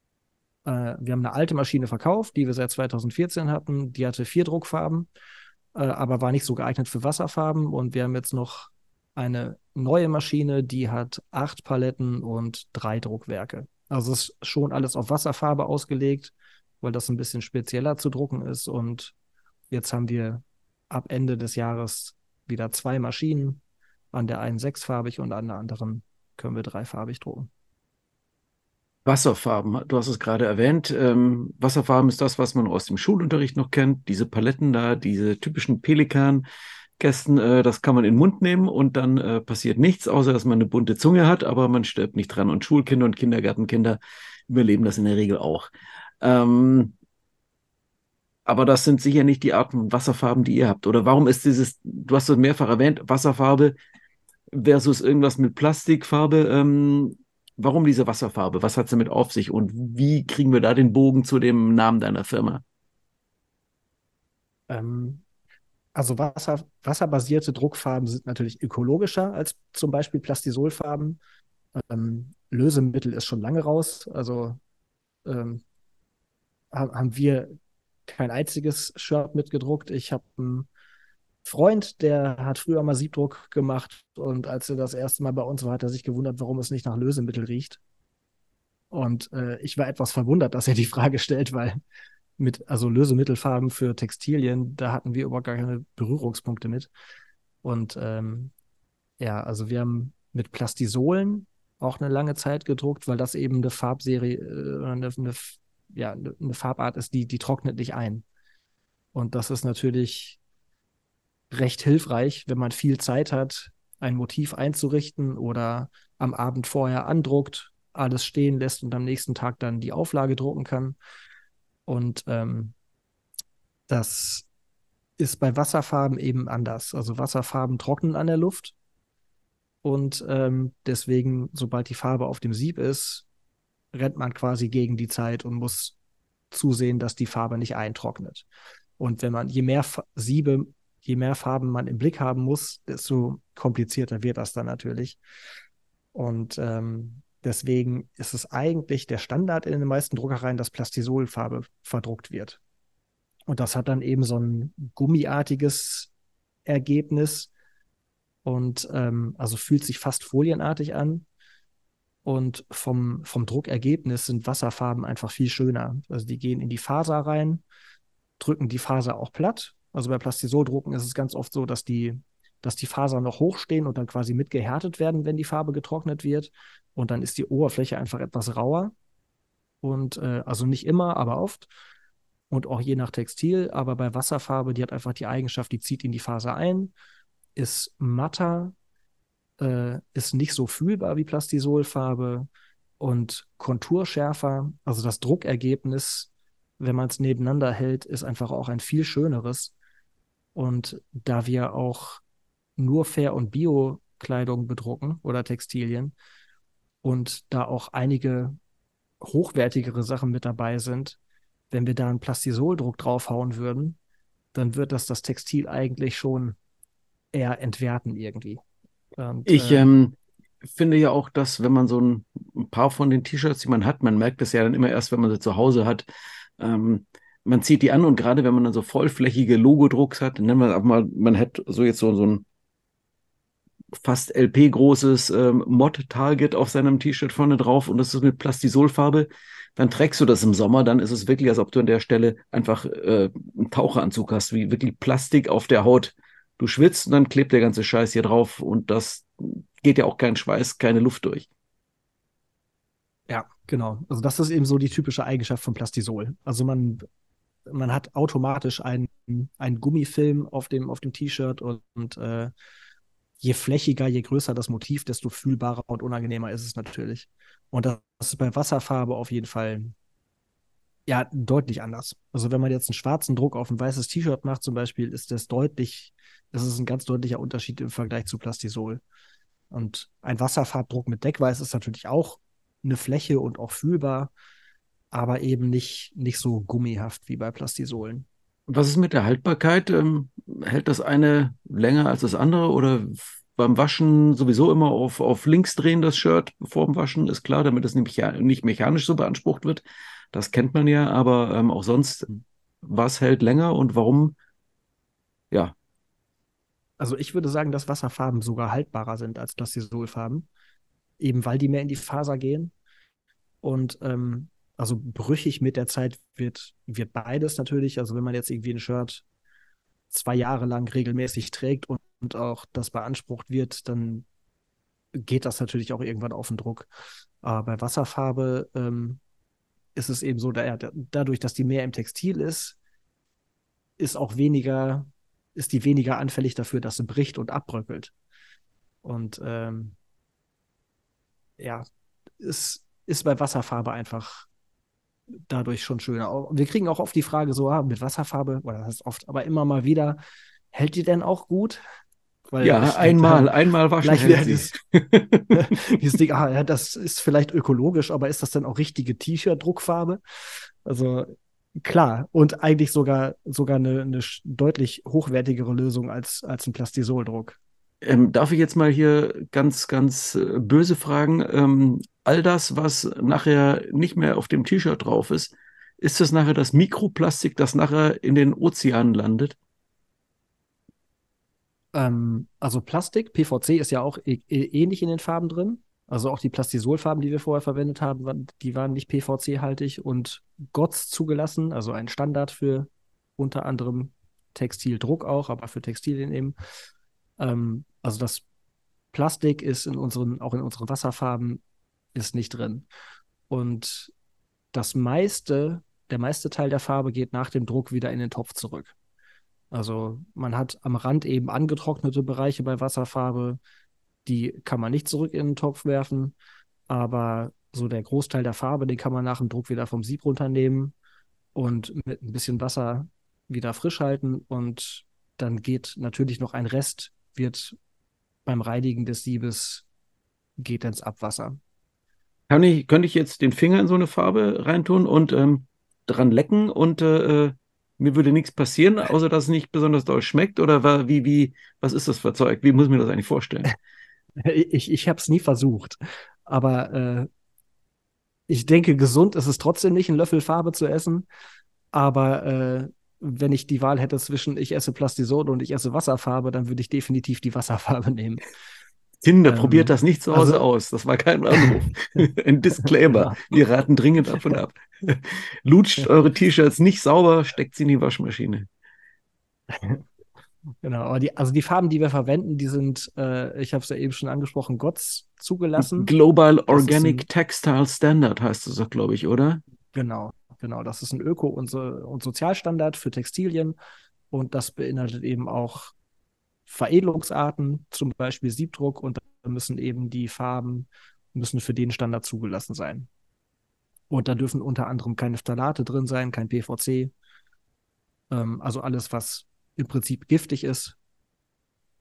wir haben eine alte Maschine verkauft, die wir seit 2014 hatten. Die hatte 4 Druckfarben, aber war nicht so geeignet für Wasserfarben. Und wir haben jetzt noch eine neue Maschine, die hat 8 Paletten und 3 Druckwerke. Also es ist schon alles auf Wasserfarbe ausgelegt, weil das ein bisschen spezieller zu drucken ist. Und jetzt haben wir ab Ende des Jahres wieder 2 Maschinen. An der einen sechsfarbig und an der anderen können wir dreifarbig drucken. Wasserfarben, du hast es gerade erwähnt. Wasserfarben ist das, was man aus dem Schulunterricht noch kennt. Diese Paletten da, diese typischen Pelikan-Kästen, das kann man in den Mund nehmen und dann passiert nichts, außer dass man eine bunte Zunge hat, aber man stirbt nicht dran. Und Schulkinder und Kindergartenkinder überleben das in der Regel auch. Ähm, aber das sind sicher nicht die Arten Wasserfarben, die ihr habt. Oder warum ist du hast es mehrfach erwähnt, Wasserfarbe versus irgendwas mit Plastikfarbe. Warum diese Wasserfarbe? Was hat sie mit auf sich? Und wie kriegen wir da den Bogen zu dem Namen deiner Firma? Ähm, also wasserbasierte Druckfarben sind natürlich ökologischer als zum Beispiel Plastisolfarben. Lösemittel ist schon lange raus. Also ähm, haben wir kein einziges Shirt mitgedruckt. Ich habe einen Freund, der hat früher mal Siebdruck gemacht und als er das erste Mal bei uns war, hat er sich gewundert, warum es nicht nach Lösemittel riecht. Und ich war etwas verwundert, dass er die Frage stellt, weil also Lösemittelfarben für Textilien, da hatten wir überhaupt gar keine Berührungspunkte mit. Und ja, also wir haben mit Plastisolen auch eine lange Zeit gedruckt, weil das eben eine Farbserie oder ja, eine Farbart ist, die trocknet nicht ein. Und das ist natürlich recht hilfreich, wenn man viel Zeit hat, ein Motiv einzurichten oder am Abend vorher andruckt, alles stehen lässt und am nächsten Tag dann die Auflage drucken kann. Und das ist bei Wasserfarben eben anders. Also Wasserfarben trocknen an der Luft und deswegen, sobald die Farbe auf dem Sieb ist, rennt man quasi gegen die Zeit und muss zusehen, dass die Farbe nicht eintrocknet. Und wenn man, je mehr Farben man im Blick haben muss, desto komplizierter wird das dann natürlich. Und deswegen ist es eigentlich der Standard in den meisten Druckereien, dass Plastisolfarbe verdruckt wird. Und das hat dann eben so ein gummiartiges Ergebnis und also fühlt sich fast folienartig an. Und vom Druckergebnis sind Wasserfarben einfach viel schöner. Also die gehen in die Faser rein, drücken die Faser auch platt. Also bei Plastisoldrucken ist es ganz oft so, dass die Fasern noch hochstehen und dann quasi mitgehärtet werden, wenn die Farbe getrocknet wird. Und dann ist die Oberfläche einfach etwas rauer. Und also nicht immer, aber oft. Und auch je nach Textil. Aber bei Wasserfarbe, die hat einfach die Eigenschaft, die zieht in die Faser ein, ist matter, ist nicht so fühlbar wie Plastisolfarbe und konturschärfer. Also das Druckergebnis, wenn man es nebeneinander hält, ist einfach auch ein viel schöneres. Und da wir auch nur Fair- und Bio-Kleidung bedrucken oder Textilien und da auch einige hochwertigere Sachen mit dabei sind, wenn wir da einen Plastisoldruck draufhauen würden, dann wird das Textil eigentlich schon eher entwerten irgendwie. Und Ich finde ja auch, dass wenn man so ein paar von den T-Shirts, die man hat, man merkt das ja dann immer erst, wenn man sie zu Hause hat, ähm, man zieht die an und gerade wenn man dann so vollflächige Logodrucks hat, dann nennen wir auch mal, man hat so jetzt so ein fast LP-großes Mod-Target auf seinem T-Shirt vorne drauf und das ist mit Plastisolfarbe, dann trägst du das im Sommer, dann ist es wirklich, als ob du an der Stelle einfach einen Taucheranzug hast, wie wirklich Plastik auf der Haut. Du schwitzt und dann klebt der ganze Scheiß hier drauf und das geht ja auch kein Schweiß, keine Luft durch. ja, genau. Also das ist eben so die typische Eigenschaft von Plastisol. Also man hat automatisch einen Gummifilm auf dem T-Shirt und je flächiger, je größer das Motiv, desto fühlbarer und unangenehmer ist es natürlich. Und das ist bei Wasserfarbe auf jeden Fall ja deutlich anders. Also wenn man jetzt einen schwarzen Druck auf ein weißes T-Shirt macht zum Beispiel, das ist ein ganz deutlicher Unterschied im Vergleich zu Plastisol. Und ein Wasserfarbdruck mit Deckweiß ist natürlich auch eine Fläche und auch fühlbar, aber eben nicht so gummihaft wie bei Plastisolen. Was ist mit der Haltbarkeit? Hält das eine länger als das andere oder beim Waschen sowieso immer auf links drehen das Shirt vor dem Waschen? Ist klar, damit es nämlich ja nicht mechanisch so beansprucht wird. Das kennt man ja, aber auch sonst, was hält länger und warum? Ja, Also ich würde sagen, dass Wasserfarben sogar haltbarer sind als Plastisolfarben, eben weil die mehr in die Faser gehen. Und also brüchig mit der Zeit wird beides natürlich. Also wenn man jetzt irgendwie ein Shirt 2 Jahre lang regelmäßig trägt und auch das beansprucht wird, dann geht das natürlich auch irgendwann auf den Druck. Aber bei Wasserfarbe ist es eben so, dadurch, dass die mehr im Textil ist auch weniger, ist die weniger anfällig dafür, dass sie bricht und abbröckelt. Und ja, ist bei Wasserfarbe einfach dadurch schon schöner. Wir kriegen auch oft die Frage so, mit Wasserfarbe, oder das heißt oft, aber immer mal wieder, hält die denn auch gut? Weil ja, einmal waschen gleich hält wieder sie. dieses Ding, ja, das ist vielleicht ökologisch, aber ist das dann auch richtige T-Shirt-Druckfarbe? Also klar, und eigentlich sogar eine deutlich hochwertigere Lösung als ein Plastisoldruck. Darf ich jetzt mal hier ganz böse fragen? All das, was nachher nicht mehr auf dem T-Shirt drauf ist das nachher das Mikroplastik, das nachher in den Ozeanen landet? Also Plastik, PVC ist ja auch ähnlich in den Farben drin. Also auch die Plastisolfarben, die wir vorher verwendet haben, die waren nicht PVC-haltig und GOTS zugelassen, also ein Standard für unter anderem Textildruck auch, aber für Textilien eben. Also das Plastik ist auch in unseren Wasserfarben ist nicht drin. Und der meiste Teil der Farbe geht nach dem Druck wieder in den Topf zurück. Also man hat am Rand eben angetrocknete Bereiche bei Wasserfarbe, die kann man nicht zurück in den Topf werfen, aber so der Großteil der Farbe, den kann man nach dem Druck wieder vom Sieb runternehmen und mit ein bisschen Wasser wieder frisch halten und dann geht natürlich noch ein Rest, wird beim Reinigen des Siebes, geht ins Abwasser. Könnte ich jetzt den Finger in so eine Farbe reintun und dran lecken und mir würde nichts passieren, außer dass es nicht besonders doll schmeckt? Oder was ist das für Zeug? Wie muss ich mir das eigentlich vorstellen? Ich habe es nie versucht, aber ich denke, gesund ist es trotzdem nicht, einen Löffel Farbe zu essen. Aber wenn ich die Wahl hätte zwischen ich esse Plastisol und ich esse Wasserfarbe, dann würde ich definitiv die Wasserfarbe nehmen. Kinder, probiert das nicht zu Hause Also, aus. Das war kein Anruf. Ein Disclaimer. genau. Wir raten dringend davon ab. Lutscht eure T-Shirts nicht sauber, steckt sie in die Waschmaschine. Genau, aber also die Farben, die wir verwenden, die sind, ich habe es ja eben schon angesprochen, GOTS zugelassen. Global Das ist Organic ein, Textile Standard heißt es doch, glaube ich, oder? genau, das ist ein und Sozialstandard für Textilien und das beinhaltet eben auch Veredelungsarten, zum Beispiel Siebdruck und da müssen eben die Farben müssen für den Standard zugelassen sein. Und da dürfen unter anderem keine Phthalate drin sein, kein PVC, also alles, was im Prinzip giftig ist,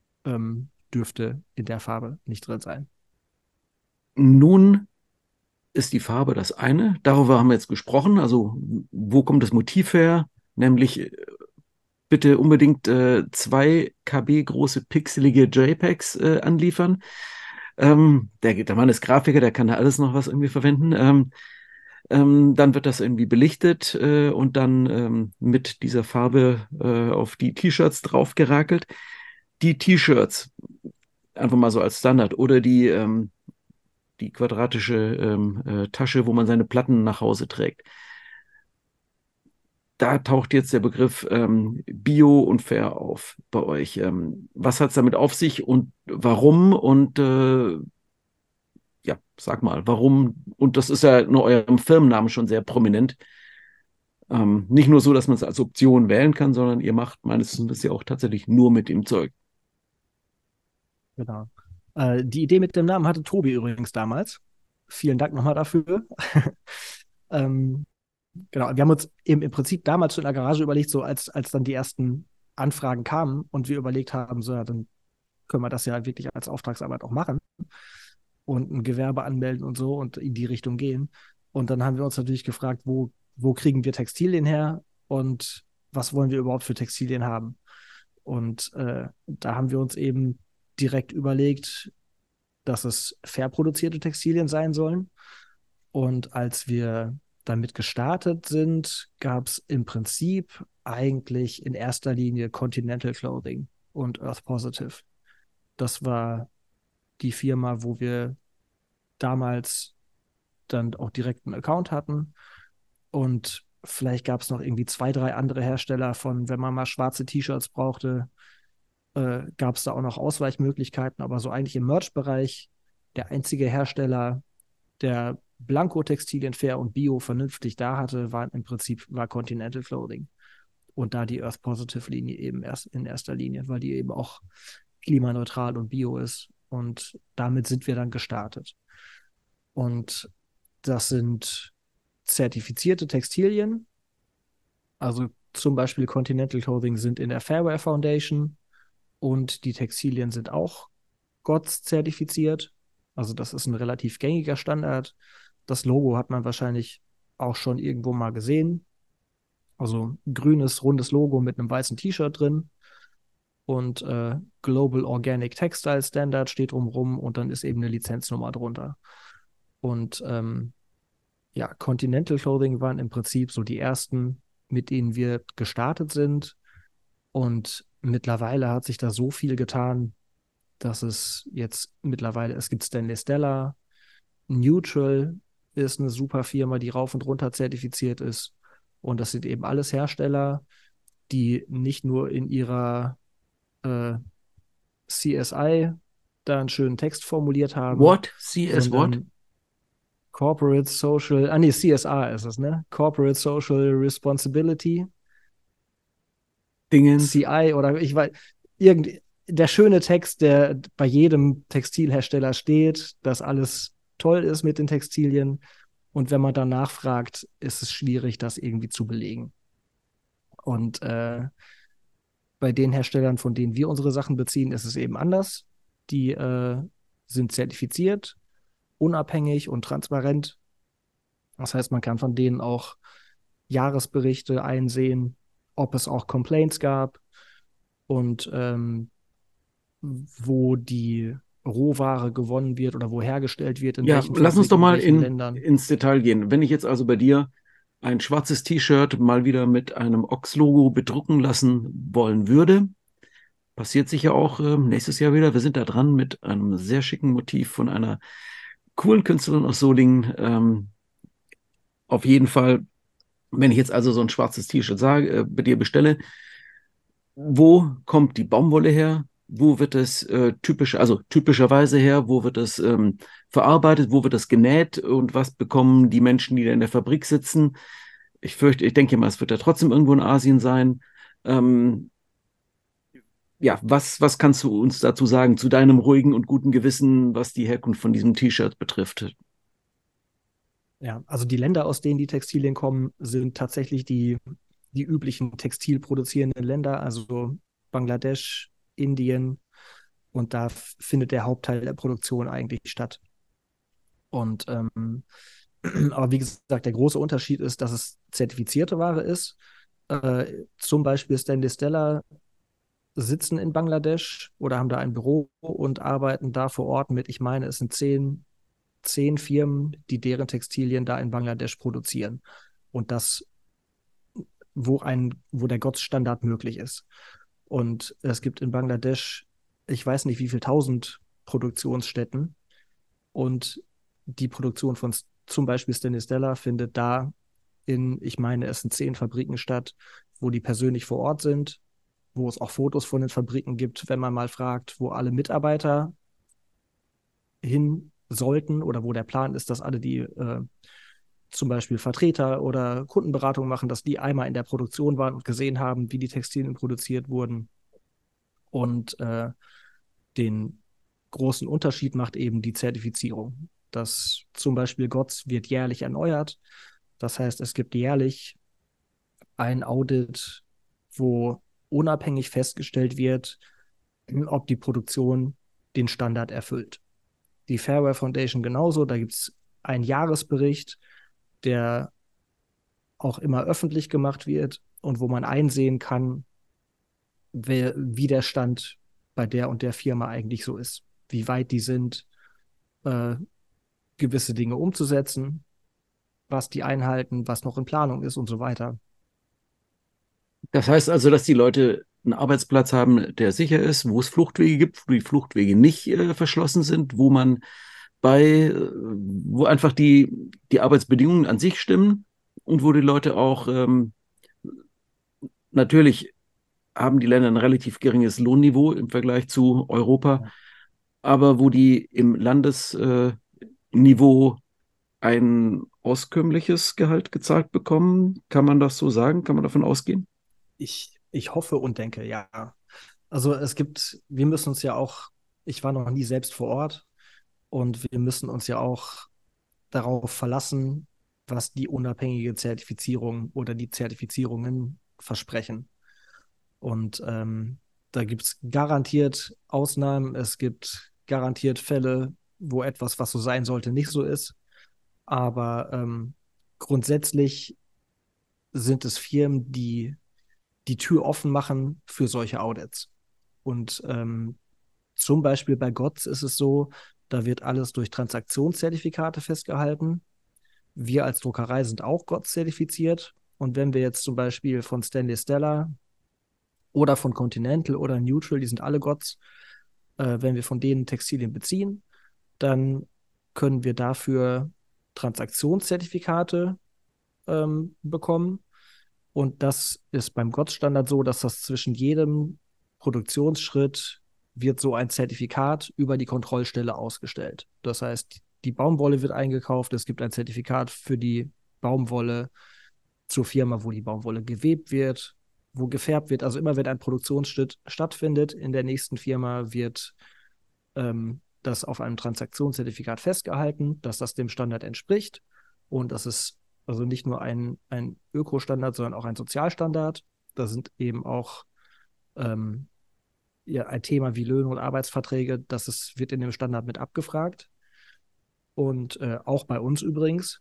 dürfte in der Farbe nicht drin sein. Nun ist die Farbe das eine. Darüber haben wir jetzt gesprochen. Also, wo kommt das Motiv her? Nämlich bitte unbedingt 2 KB große pixelige JPEGs anliefern. Der Mann ist Grafiker, der kann da alles noch was irgendwie verwenden. Dann wird das irgendwie belichtet und dann mit dieser Farbe auf die T-Shirts draufgerakelt. Die T-Shirts, einfach mal so als Standard, oder die quadratische Tasche, wo man seine Platten nach Hause trägt. Da taucht jetzt der Begriff Bio und Fair auf bei euch. Was hat es damit auf sich und warum? Und ja, sag mal, warum? Und das ist ja in eurem Firmennamen schon sehr prominent. Nicht nur so, dass man es als Option wählen kann, sondern ihr macht meines Wissens ja auch tatsächlich nur mit dem Zeug. Genau. Die Idee mit dem Namen hatte Tobi übrigens damals. Vielen Dank nochmal dafür. ähm, genau, wir haben uns im Prinzip damals schon in der Garage überlegt, so als dann die ersten Anfragen kamen und wir überlegt haben, so, ja, dann können wir das ja wirklich als Auftragsarbeit auch machen und ein Gewerbe anmelden und so und in die Richtung gehen. Und dann haben wir uns natürlich gefragt, wo kriegen wir Textilien her und was wollen wir überhaupt für Textilien haben? Und da haben wir uns eben direkt überlegt, dass es fair produzierte Textilien sein sollen. Und als wir damit gestartet sind, gab es im Prinzip eigentlich in erster Linie Continental Clothing und Earth Positive. Das war die Firma, wo wir damals dann auch direkt einen Account hatten. Und vielleicht gab es noch irgendwie 2, 3 andere Hersteller von, wenn man mal schwarze T-Shirts brauchte, gab es da auch noch Ausweichmöglichkeiten. Aber so eigentlich im Merch-Bereich der einzige Hersteller, der Blanko-Textilien fair und Bio vernünftig da hatte, war Continental Clothing. Und da die Earth Positive Linie eben erst in erster Linie, weil die eben auch klimaneutral und bio ist. Und damit sind wir dann gestartet. Und das sind zertifizierte Textilien. Also zum Beispiel Continental Clothing sind in der Fairwear Foundation und die Textilien sind auch GOTS zertifiziert. Also das ist ein relativ gängiger Standard. Das Logo hat man wahrscheinlich auch schon irgendwo mal gesehen. Also ein grünes, rundes Logo mit einem weißen T-Shirt drin und Global Organic Textile Standard steht drumherum und dann ist eben eine Lizenznummer drunter. Und ja, Continental Clothing waren im Prinzip so die ersten, mit denen wir gestartet sind. Und mittlerweile hat sich da so viel getan, dass es jetzt mittlerweile, es gibt Stanley Stella, Neutral ist eine super Firma, die rauf und runter zertifiziert ist. Und das sind eben alles Hersteller, die nicht nur in ihrer äh, CSI da einen schönen Text formuliert haben, What? CS what? sondern Corporate Social, nee, CSR ist es, ne? Corporate Social Responsibility, Dingens. CI oder ich weiß, der schöne Text, der bei jedem Textilhersteller steht, dass alles toll ist mit den Textilien. Und wenn man dann nachfragt, ist es schwierig, das irgendwie zu belegen. Und bei den Herstellern, von denen wir unsere Sachen beziehen, ist es eben anders. Die sind zertifiziert, unabhängig und transparent. Das heißt, man kann von denen auch Jahresberichte einsehen, ob es auch Complaints gab und wo die Rohware gewonnen wird oder wo hergestellt wird, in Ja, welchen lass uns doch Fabriken, in mal welchen Ländern. ins Detail gehen. Wenn ich jetzt also bei dir ein schwarzes T-Shirt mal wieder mit einem Ox-Logo bedrucken lassen wollen würde, passiert sicher auch nächstes Jahr wieder. Wir sind da dran mit einem sehr schicken Motiv von einer coolen Künstlerin aus Solingen. Auf jeden Fall, wenn ich jetzt also so ein schwarzes T-Shirt bei dir bestelle, wo kommt die Baumwolle her? Wo wird es typischerweise her? Wo wird es verarbeitet? Wo wird es genäht? Und was bekommen die Menschen, die da in der Fabrik sitzen? Ich denke mal, es wird ja trotzdem irgendwo in Asien sein. Ähm, ja, was kannst du uns dazu sagen, zu deinem ruhigen und guten Gewissen, was die Herkunft von diesem T-Shirt betrifft? Ja, also die Länder, aus denen die Textilien kommen, sind tatsächlich die üblichen textilproduzierenden Länder, also Bangladesch, Indien. Und da findet der Hauptteil der Produktion eigentlich statt. Und Aber wie gesagt, der große Unterschied ist, dass es zertifizierte Ware ist. Zum Beispiel Stanley Stella sitzen in Bangladesch oder haben da ein Büro und arbeiten da vor Ort mit, ich meine, es sind zehn Firmen, die deren Textilien da in Bangladesch produzieren. Und das, wo der GOTS-Standard möglich ist. Und es gibt in Bangladesch, ich weiß nicht wie viel tausend Produktionsstätten. Und die Produktion von zum Beispiel Stanley Stella findet da ich meine, es sind 10 Fabriken statt, wo die persönlich vor Ort sind, wo es auch Fotos von den Fabriken gibt, wenn man mal fragt, wo alle Mitarbeiter hin sollten oder wo der Plan ist, dass alle, die zum Beispiel Vertreter oder Kundenberatung machen, dass die einmal in der Produktion waren und gesehen haben, wie die Textilien produziert wurden. Und den großen Unterschied macht eben die Zertifizierung. Das zum Beispiel GOTS wird jährlich erneuert. Das heißt, es gibt jährlich ein Audit, wo unabhängig festgestellt wird, ob die Produktion den Standard erfüllt. Die Fairware Foundation genauso, da gibt es einen Jahresbericht, der auch immer öffentlich gemacht wird und wo man einsehen kann, wie der Stand bei der und der Firma eigentlich so ist, wie weit die sind, äh, gewisse Dinge umzusetzen, was die einhalten, was noch in Planung ist und so weiter. Das heißt also, dass die Leute einen Arbeitsplatz haben, der sicher ist, wo es Fluchtwege gibt, wo die Fluchtwege nicht verschlossen sind, wo einfach die Arbeitsbedingungen an sich stimmen und wo die Leute auch natürlich haben die Länder ein relativ geringes Lohnniveau im Vergleich zu Europa, aber wo die im Landesniveau ein auskömmliches Gehalt gezahlt bekommen. Kann man das so sagen? Kann man davon ausgehen? Ich hoffe und denke, ja. Also wir müssen uns ja auch, ich war noch nie selbst vor Ort und wir müssen uns ja auch darauf verlassen, was die unabhängige Zertifizierung oder die Zertifizierungen versprechen. Und da gibt es garantiert Ausnahmen, es gibt garantiert Fälle, wo etwas, was so sein sollte, nicht so ist. Aber grundsätzlich sind es Firmen, die die Tür offen machen für solche Audits. Und zum Beispiel bei GOTS ist es so, da wird alles durch Transaktionszertifikate festgehalten. Wir als Druckerei sind auch GOTS zertifiziert. Und wenn wir jetzt zum Beispiel von Stanley Stella oder von Continental oder Neutral, die sind alle GOTS, wenn wir von denen Textilien beziehen, dann können wir dafür Transaktionszertifikate bekommen. Und das ist beim GOTS-Standard so, dass das zwischen jedem Produktionsschritt wird so ein Zertifikat über die Kontrollstelle ausgestellt. Das heißt, die Baumwolle wird eingekauft, es gibt ein Zertifikat für die Baumwolle zur Firma, wo die Baumwolle gewebt wird, wo gefärbt wird. Also immer wenn ein Produktionsschritt stattfindet, in der nächsten Firma wird das auf einem Transaktionszertifikat festgehalten, dass das dem Standard entspricht und dass es also nicht nur ein Ökostandard, sondern auch ein Sozialstandard. Da sind eben auch ja, ein Thema wie Löhne und Arbeitsverträge, wird in dem Standard mit abgefragt. Und auch bei uns übrigens.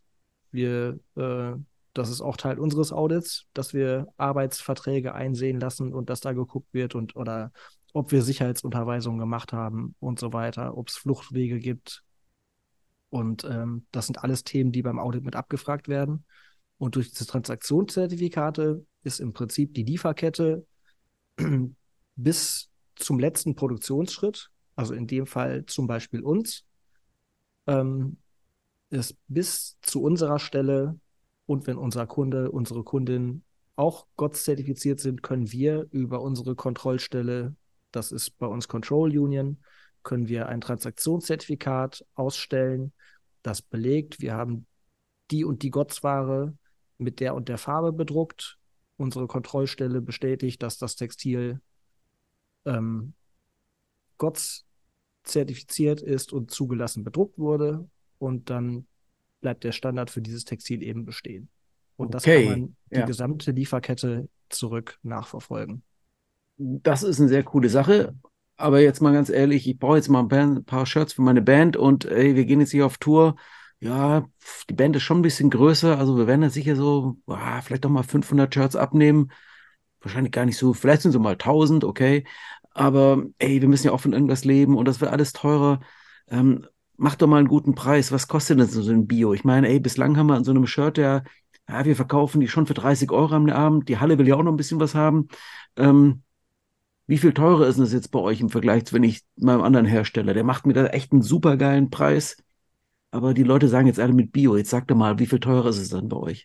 Das ist auch Teil unseres Audits, dass wir Arbeitsverträge einsehen lassen und dass da geguckt wird oder ob wir Sicherheitsunterweisungen gemacht haben und so weiter, ob es Fluchtwege gibt. Und das sind alles Themen, die beim Audit mit abgefragt werden. Und durch diese Transaktionszertifikate ist im Prinzip die Lieferkette bis zum letzten Produktionsschritt, also in dem Fall zum Beispiel uns, ähm, ist bis zu unserer Stelle und wenn unser Kunde, unsere Kundin auch GOTS zertifiziert sind, können wir über unsere Kontrollstelle, das ist bei uns Control Union, können wir ein Transaktionszertifikat ausstellen, das belegt, wir haben die und die GOTS-Ware mit der und der Farbe bedruckt. Unsere Kontrollstelle bestätigt, dass das Textil ähm, GOTS zertifiziert ist und zugelassen bedruckt wurde. Und dann bleibt der Standard für dieses Textil eben bestehen. Und das kann Okay, man die ja. gesamte Lieferkette zurück nachverfolgen. Das ist eine sehr coole Sache. Aber jetzt mal ganz ehrlich, ich brauche jetzt mal ein paar Shirts für meine Band und ey, wir gehen jetzt hier auf Tour. ja, die Band ist schon ein bisschen größer, also wir werden da sicher so, vielleicht doch mal 500 Shirts abnehmen. Wahrscheinlich gar nicht so, vielleicht sind so mal 1000, okay. Aber ey, wir müssen ja auch von irgendwas leben und das wird alles teurer. Ähm, Mach doch mal einen guten Preis. Was kostet denn so ein Bio? Ich meine, ey, bislang haben wir an so einem Shirt, ja, wir verkaufen die schon für 30 Euro am Abend. Die Halle will ja auch noch ein bisschen was haben. Ähm, Wie viel teurer ist denn das jetzt bei euch im Vergleich zu, wenn ich meinem anderen Hersteller? Der macht mir da echt einen super geilen Preis. Aber die Leute sagen jetzt alle mit Bio. Jetzt sag doch mal, wie viel teurer ist es dann bei euch?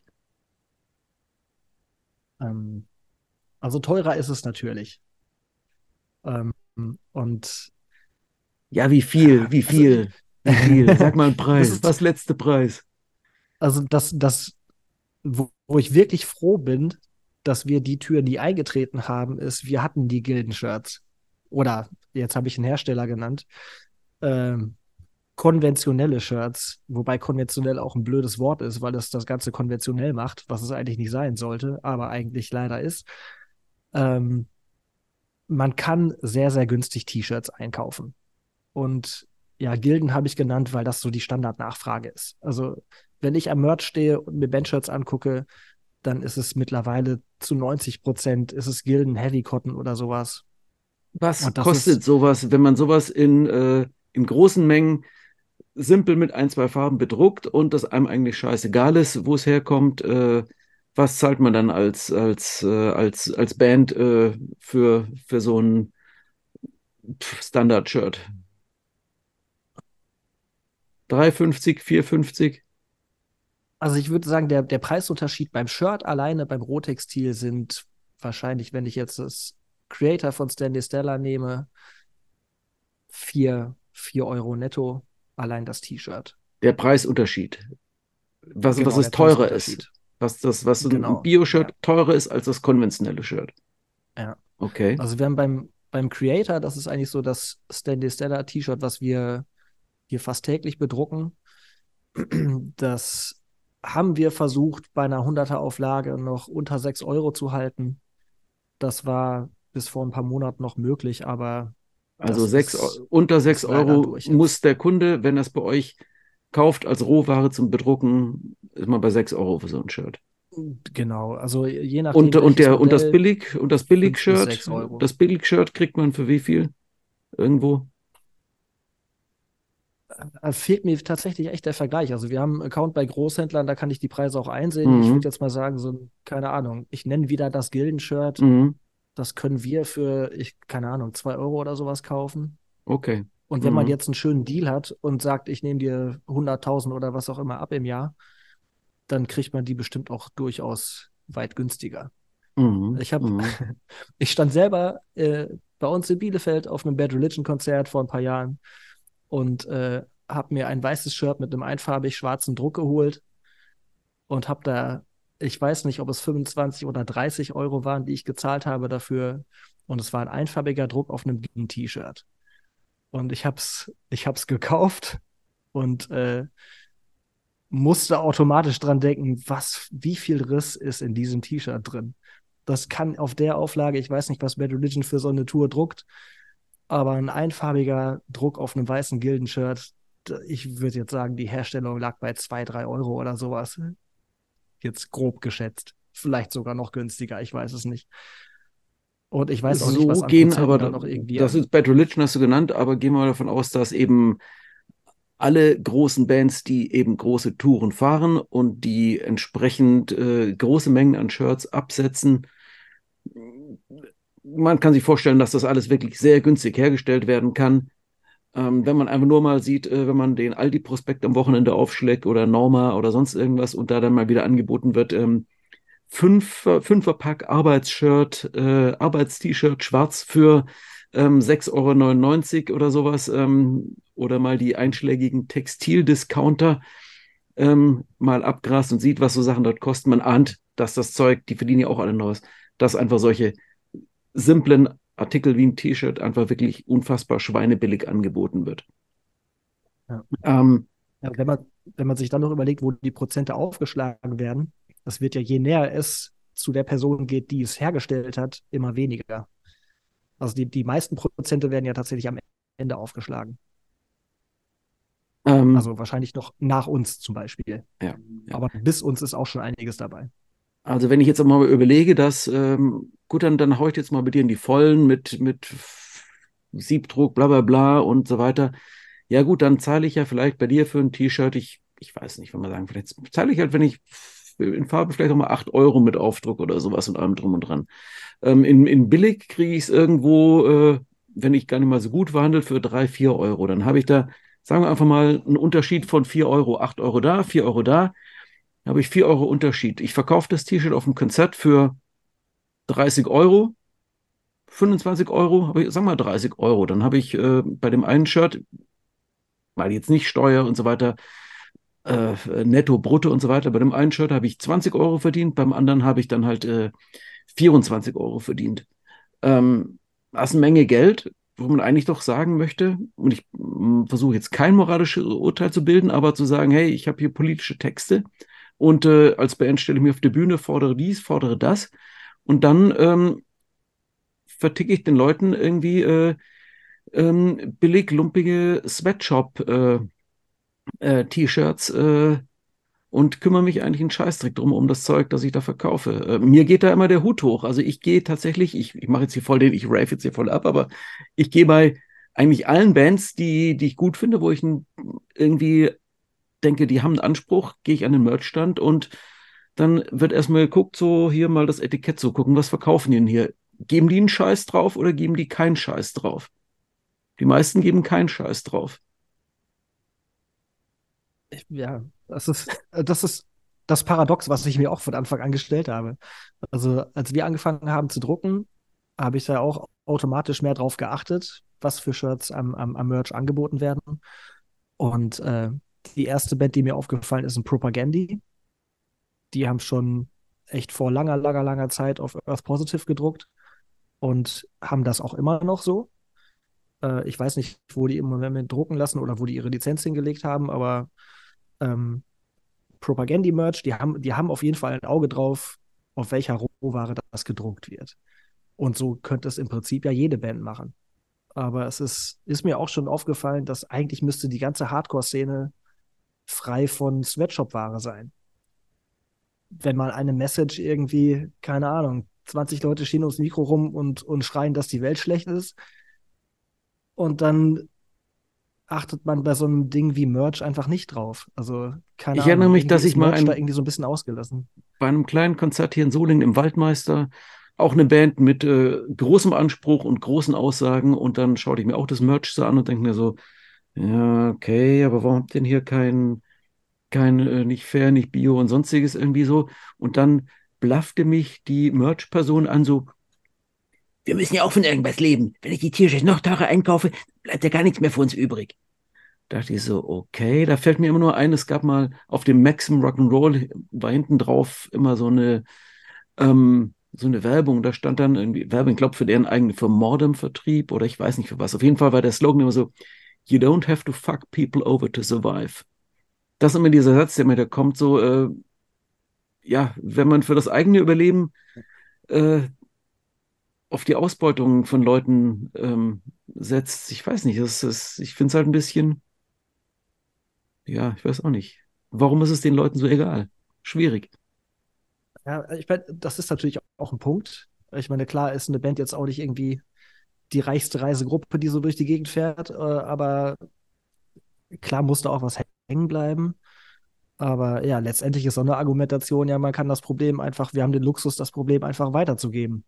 Ähm, also teurer ist es natürlich. Ähm, und Ja, wie ja, viel? Wie also, viel? Wie viel? Sag mal einen das Preis. ist, Was letzte Preis? also wo ich wirklich froh bin, dass wir die Tür nie eingetreten haben, ist, wir hatten die Gilden-Shirts. Oder, jetzt habe ich einen Hersteller genannt, ähm, konventionelle Shirts, wobei konventionell auch ein blödes Wort ist, weil es das Ganze konventionell macht, was es eigentlich nicht sein sollte, aber eigentlich leider ist. Ähm, Man kann sehr, sehr günstig T-Shirts einkaufen. Und ja, Gilden habe ich genannt, weil das so die Standardnachfrage ist. Also, wenn ich am Merch stehe und mir Bandshirts angucke, dann ist es mittlerweile zu 90% ist es Gilden Heavy Cotton oder sowas. Was Und das kostet ist, sowas, wenn man sowas in großen Mengen simpel mit ein, zwei Farben bedruckt und das einem eigentlich scheißegal ist, wo es herkommt? Was zahlt man dann als Band für so ein Standard-Shirt? 3,50, 4,50? also ich würde sagen, der Preisunterschied beim Shirt alleine, beim Rohtextil sind wahrscheinlich, wenn ich jetzt das Creator von Stanley Stella nehme, 4 Euro netto, allein das T-Shirt. Der Preisunterschied. Was Genau, der es teurer ist. Preisunterschied. Was ein Genau, Bio-Shirt ja. teurer ist als das konventionelle Shirt. Ja. Okay. Also wir haben beim Creator, das ist eigentlich so das Stanley Stella T-Shirt, was wir hier fast täglich bedrucken. Das haben wir versucht, bei einer 100er Auflage noch unter 6 Euro zu halten. Das war bis vor ein paar Monaten noch möglich, aber Also das unter sechs ist leider Euro durch muss jetzt. der Kunde, wenn er es bei euch kauft als Rohware zum Bedrucken, ist man bei 6 Euro für so ein Shirt. Genau, also je nachdem welches Und Modell, Das 5 bis 6 Billig-Shirt, Euro. das Billig-Shirt kriegt man für wie viel? Irgendwo? Fehlt mir tatsächlich echt der Vergleich. Also wir haben einen Account bei Großhändlern, da kann ich die Preise auch einsehen. Ich Mhm. würde jetzt mal sagen, keine Ahnung, ich nenne wieder das Gilden-Shirt. Mhm. Das können wir für, keine Ahnung, 2 Euro oder sowas kaufen. Okay. Und wenn man Mhm. jetzt einen schönen Deal hat und sagt, ich nehme dir 100.000 oder was auch immer ab im Jahr, dann kriegt man die bestimmt auch durchaus weit günstiger. Mhm. Ich habe, Mhm. ich stand selber bei uns in Bielefeld auf einem Bad Religion Konzert vor ein paar Jahren und habe mir ein weißes Shirt mit einem einfarbig schwarzen Druck geholt und habe da, ich weiß nicht, ob es 25 oder 30 Euro waren, die ich gezahlt habe dafür. Und es war ein einfarbiger Druck auf einem T-Shirt. Und ich hab's gekauft und musste automatisch dran denken, wie viel Riss ist in diesem T-Shirt drin. Das kann auf der Auflage, ich weiß nicht, was Bad Religion für so eine Tour druckt, aber ein einfarbiger Druck auf einem weißen Gildenshirt, ich würde jetzt sagen, die Herstellung lag bei 2, 3 Euro oder sowas. Jetzt grob geschätzt. Vielleicht sogar noch günstiger, ich weiß es nicht. Und ich weiß auch nicht, So was an gehen Prozenten aber, da noch irgendwie das ist Bad Religion, hast du genannt, aber gehen wir mal davon aus, dass eben alle großen Bands, die eben große Touren fahren und die entsprechend große Mengen an Shirts absetzen, man kann sich vorstellen, dass das alles wirklich sehr günstig hergestellt werden kann. Wenn man einfach nur mal sieht, wenn man den Aldi-Prospekt am Wochenende aufschlägt oder Norma oder sonst irgendwas und da dann mal wieder angeboten wird, Fünferpack Arbeitsshirt, Arbeitst-T-Shirt schwarz für 6,99 Euro oder sowas, oder mal die einschlägigen Textildiscounter mal abgrast und sieht, was so Sachen dort kosten. Man ahnt, dass das Zeug, die verdienen ja auch alle noch was, dass einfach solche simplen Artikel wie ein T-Shirt einfach wirklich unfassbar schweinebillig angeboten wird. ja. Ähm, Ja, wenn man sich dann noch überlegt, wo die Prozente aufgeschlagen werden, das wird ja, je näher es zu der Person geht, die es hergestellt hat, immer weniger. Also die meisten Prozente werden ja tatsächlich am Ende aufgeschlagen. Also wahrscheinlich noch nach uns zum Beispiel. Ja, ja. Aber bis uns ist auch schon einiges dabei. Also wenn ich jetzt mal überlege, dass, gut, dann haue ich jetzt mal mit dir in die Vollen mit Siebdruck, bla bla bla und so weiter. Ja gut, dann zahle ich ja vielleicht bei dir für ein T-Shirt, ich weiß nicht, wenn man sagen, vielleicht zahle ich halt, wenn ich in Farbe vielleicht auch mal 8 Euro mit Aufdruck oder sowas und allem drum und dran. In billig kriege ich es irgendwo, wenn ich gar nicht mal so gut verhandelt, für 3, 4 Euro. Dann habe ich da, sagen wir einfach mal, einen Unterschied von 4 Euro, 8 Euro da, 4 Euro da. Da habe ich 4 Euro Unterschied. Ich verkaufe das T-Shirt auf dem Konzert für 30 Euro, 25 Euro, aber sagen wir mal 30 Euro. Dann habe ich bei dem einen Shirt, weil jetzt nicht Steuer und so weiter, netto, brutto und so weiter, bei dem einen Shirt habe ich 20 Euro verdient, beim anderen habe ich dann halt 24 Euro verdient. Das ist eine Menge Geld, wo man eigentlich doch sagen möchte, und ich versuche jetzt kein moralisches Urteil zu bilden, aber zu sagen, hey, ich habe hier politische Texte und als Band stelle ich mich auf die Bühne, fordere dies, fordere das und dann verticke ich den Leuten irgendwie billig, lumpige Sweatshop-T-Shirts und kümmere mich eigentlich einen Scheißdreck drum, um das Zeug, das ich da verkaufe. Mir geht da immer der Hut hoch. Also ich gehe tatsächlich, ich mache jetzt hier voll ich rave jetzt hier voll ab, aber ich gehe bei eigentlich allen Bands, die ich gut finde, wo ich irgendwie denke, die haben einen Anspruch, gehe ich an den Merchstand und dann wird erstmal geguckt, so hier mal das Etikett so gucken, was verkaufen die denn hier? Geben die einen Scheiß drauf oder geben die keinen Scheiß drauf? Die meisten geben keinen Scheiß drauf. Ja, das ist das Paradox, was ich mir auch von Anfang an gestellt habe. Also, als wir angefangen haben zu drucken, habe ich da auch automatisch mehr drauf geachtet, was für Shirts am Merch angeboten werden. Und die erste Band, die mir aufgefallen ist, ein Propagandhi. Die haben schon echt vor langer, langer, langer Zeit auf Earth Positive gedruckt und haben das auch immer noch so. Ich weiß nicht, wo die im Moment drucken lassen oder wo die ihre Lizenz hingelegt haben, aber ähm, Propagandhi-Merch, die haben auf jeden Fall ein Auge drauf, auf welcher Rohware das gedruckt wird. Und so könnte es im Prinzip ja jede Band machen. Aber ist mir auch schon aufgefallen, dass eigentlich müsste die ganze Hardcore-Szene frei von Sweatshop-Ware sein. Wenn man eine Message irgendwie, keine Ahnung, 20 Leute stehen ums Mikro rum und schreien, dass die Welt schlecht ist. Und dann achtet man bei so einem Ding wie Merch einfach nicht drauf. Also, keine Ich erinnere Ahnung, mich, irgendwie dass ich ist mal Merch da irgendwie so ein bisschen ausgelassen. bei einem kleinen Konzert hier in Solingen im Waldmeister, auch eine Band mit großem Anspruch und großen Aussagen. Und dann schaute ich mir auch das Merch so an und denke mir so, ja, okay, aber warum habt ihr denn hier nicht fair, nicht bio und sonstiges irgendwie so? Und dann blaffte mich die Merch-Person an, so, wir müssen ja auch von irgendwas leben. Wenn ich die T-Shirts noch teurer einkaufe, bleibt ja gar nichts mehr für uns übrig. Dachte ich so, okay, da fällt mir immer nur ein, es gab mal auf dem Maxim Rock'n'Roll, war hinten drauf immer so eine Werbung, da stand dann irgendwie Werbung, ich glaube, für deren eigenen, für Mordem-Vertrieb oder ich weiß nicht für was. Auf jeden Fall war der Slogan immer so, You don't have to fuck people over to survive. Das ist immer dieser Satz, der mir da kommt, so, ja, wenn man für das eigene Überleben äh, auf die Ausbeutung von Leuten setzt, ich weiß nicht, ich finde es halt ein bisschen, ja, ich weiß auch nicht. Warum ist es den Leuten so egal? Schwierig. Ja, ich meine, das ist natürlich auch ein Punkt. Ich meine, klar ist eine Band jetzt auch nicht irgendwie die reichste Reisegruppe, die so durch die Gegend fährt, aber klar muss da auch was hängen bleiben. Aber ja, letztendlich ist so eine Argumentation, ja, man kann das Problem einfach, wir haben den Luxus, das Problem einfach weiterzugeben.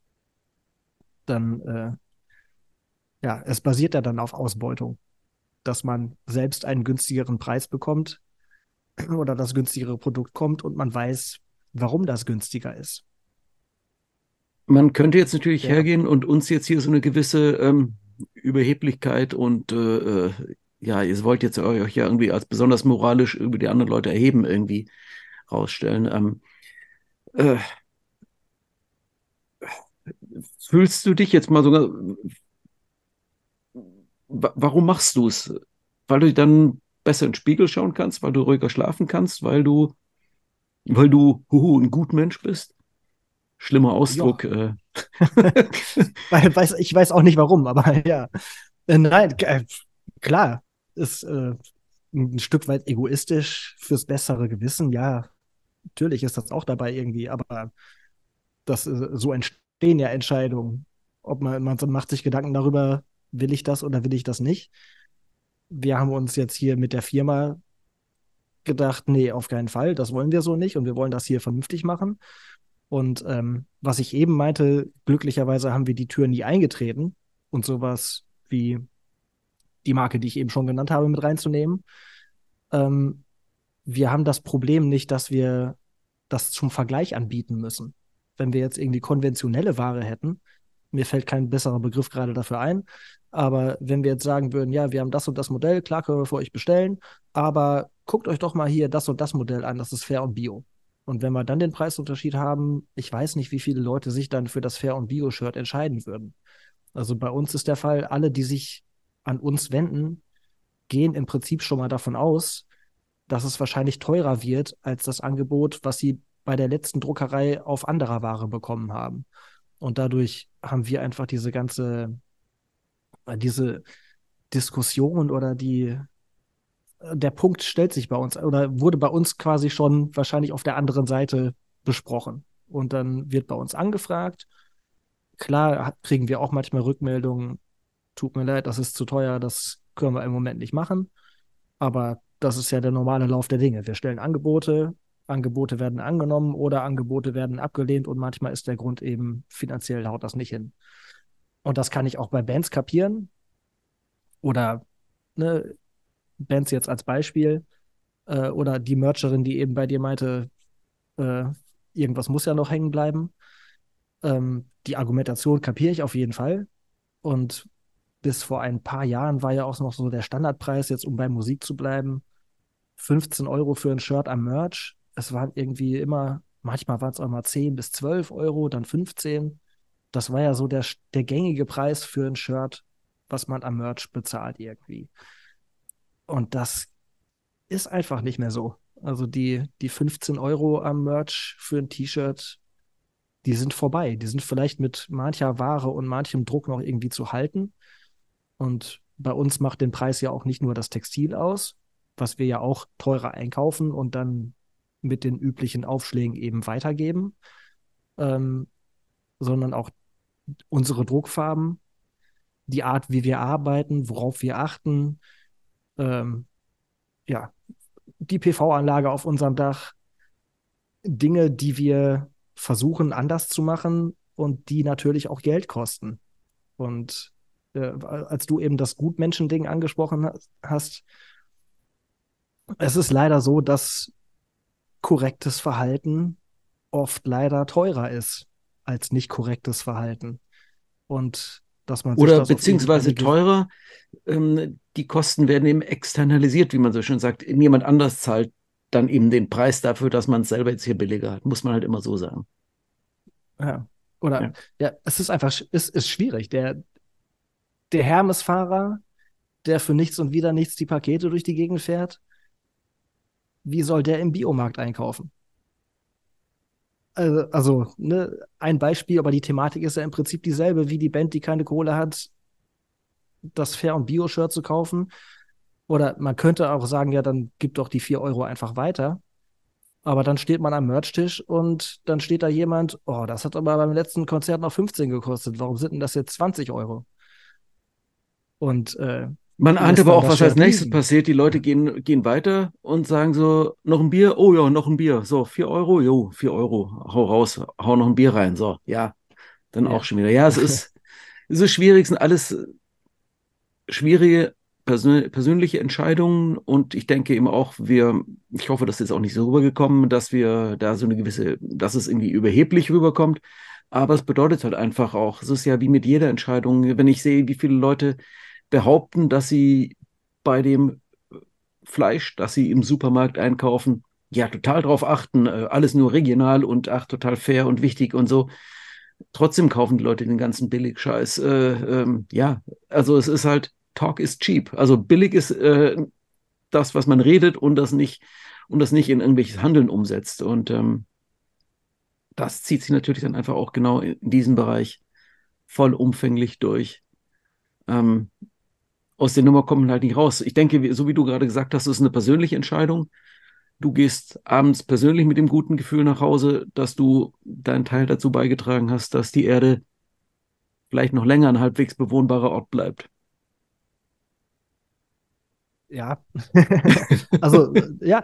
Dann, ja, es basiert ja dann auf Ausbeutung, dass man selbst einen günstigeren Preis bekommt oder das günstigere Produkt kommt und man weiß, warum das günstiger ist. Man könnte jetzt natürlich Ja, hergehen und uns jetzt hier so eine gewisse Überheblichkeit und ja, ihr wollt jetzt euch ja irgendwie als besonders moralisch über die anderen Leute erheben, irgendwie rausstellen. Äh, Fühlst du dich jetzt mal sogar, warum machst du es? Weil du dann besser in den Spiegel schauen kannst, weil du ruhiger schlafen kannst, weil du ein Gutmensch bist? Schlimmer ja. Ausdruck. Ich weiß auch nicht warum, aber ja. Nein, klar. Ist ein Stück weit egoistisch fürs bessere Gewissen. Ja, natürlich ist das auch dabei irgendwie, aber so entstehen ja Entscheidungen. Ob man macht sich Gedanken darüber, will ich das oder will ich das nicht? Wir haben uns jetzt hier mit der Firma gedacht, nee, auf keinen Fall, das wollen wir so nicht und wir wollen das hier vernünftig machen. Und was ich eben meinte, glücklicherweise haben wir die Tür nie eingetreten und sowas wie die Marke, die ich eben schon genannt habe, mit reinzunehmen. Ähm, Wir haben das Problem nicht, dass wir das zum Vergleich anbieten müssen. Wenn wir jetzt irgendwie konventionelle Ware hätten, mir fällt kein besserer Begriff gerade dafür ein, aber wenn wir jetzt sagen würden, ja, wir haben das und das Modell, klar können wir für euch bestellen, aber guckt euch doch mal hier das und das Modell an, das ist fair und bio. Und wenn wir dann den Preisunterschied haben, ich weiß nicht, wie viele Leute sich dann für das Fair und Bio-Shirt entscheiden würden. Also bei uns ist der Fall, alle, die sich an uns wenden, gehen im Prinzip schon mal davon aus, dass es wahrscheinlich teurer wird als das Angebot, was sie bei der letzten Druckerei auf anderer Ware bekommen haben. Und dadurch haben wir einfach diese Diskussion oder der Punkt stellt sich bei uns oder wurde bei uns quasi schon wahrscheinlich auf der anderen Seite besprochen. Und dann wird bei uns angefragt. Klar kriegen wir auch manchmal Rückmeldungen, tut mir leid, das ist zu teuer, das können wir im Moment nicht machen. Aber das ist ja der normale Lauf der Dinge. Wir stellen Angebote, Angebote werden angenommen oder Angebote werden abgelehnt und manchmal ist der Grund eben finanziell haut das nicht hin. Und das kann ich auch bei Bands kapieren oder ne, Bands jetzt als Beispiel oder die Mercherin, die eben bei dir meinte, äh, irgendwas muss ja noch hängen bleiben. Die Argumentation kapiere ich auf jeden Fall. Und bis vor ein paar Jahren war ja auch noch so der Standardpreis, jetzt um bei Musik zu bleiben, 15 Euro für ein Shirt am Merch. Es waren irgendwie immer, manchmal waren es auch mal 10 bis 12 Euro, dann 15. Das war ja so der gängige Preis für ein Shirt, was man am Merch bezahlt irgendwie. Und das ist einfach nicht mehr so. Also die 15 Euro am Merch für ein T-Shirt, die sind vorbei. Die sind vielleicht mit mancher Ware und manchem Druck noch irgendwie zu halten. Und bei uns macht den Preis ja auch nicht nur das Textil aus, was wir ja auch teurer einkaufen und dann mit den üblichen Aufschlägen eben weitergeben, ähm, sondern auch unsere Druckfarben, die Art, wie wir arbeiten, worauf wir achten, ähm, ja, die PV-Anlage auf unserem Dach, Dinge, die wir versuchen anders zu machen und die natürlich auch Geld kosten. Und als du eben das Gutmenschen-Ding angesprochen hast, es ist leider so, dass korrektes Verhalten oft leider teurer ist als nicht korrektes Verhalten. Und dass man sich Oder das auf beziehungsweise teurer, die Kosten werden eben externalisiert, wie man so schön sagt. Jemand anders zahlt dann eben den Preis dafür, dass man es selber jetzt hier billiger hat. Muss man halt immer so sagen. ja, oder Ja. ja, es ist einfach, es ist schwierig. Der Hermes-Fahrer, der für nichts und wieder nichts die Pakete durch die Gegend fährt, wie soll der im Biomarkt einkaufen? Also, ne, ein Beispiel, aber die Thematik ist ja im Prinzip dieselbe wie die Band, die keine Kohle hat, das Fair- und Bio-Shirt zu kaufen. Oder man könnte auch sagen, ja, dann gib doch die 4 Euro einfach weiter. Aber dann steht man am Merch-Tisch und dann steht da jemand, oh, das hat aber beim letzten Konzert noch 15 gekostet. Warum sind denn das jetzt 20 Euro? Und Man ahnt lässt aber dann auch, das was als Shirt nächstes liegen. passiert. Die Leute gehen weiter und sagen so, noch ein Bier? Oh ja, noch ein Bier. So, 4 Euro? Jo, 4 Euro. Hau raus, hau noch ein Bier rein. So, ja, dann auch Ja. schon wieder. Ja, es ist schwierig, es sind alles schwierige persönliche Entscheidungen und ich denke eben auch, ich hoffe, das ist auch nicht so rübergekommen, dass wir da so eine gewisse, dass es irgendwie überheblich rüberkommt, aber es bedeutet halt einfach auch, es ist ja wie mit jeder Entscheidung, wenn ich sehe, wie viele Leute behaupten, dass sie bei dem Fleisch, das sie im Supermarkt einkaufen, ja total drauf achten, alles nur regional und ach, total fair und wichtig und so. Trotzdem kaufen die Leute den ganzen Billigscheiß. Ja, also es ist halt, Talk is cheap. Also billig ist das, was man redet und das nicht in irgendwelches Handeln umsetzt. Und das zieht sich natürlich dann einfach auch genau in diesem Bereich vollumfänglich durch. Ähm, aus der Nummer kommt man halt nicht raus. Ich denke, so wie du gerade gesagt hast, ist eine persönliche Entscheidung. Du gehst abends persönlich mit dem guten Gefühl nach Hause, dass du deinen Teil dazu beigetragen hast, dass die Erde vielleicht noch länger ein halbwegs bewohnbarer Ort bleibt. Ja. Also, ja,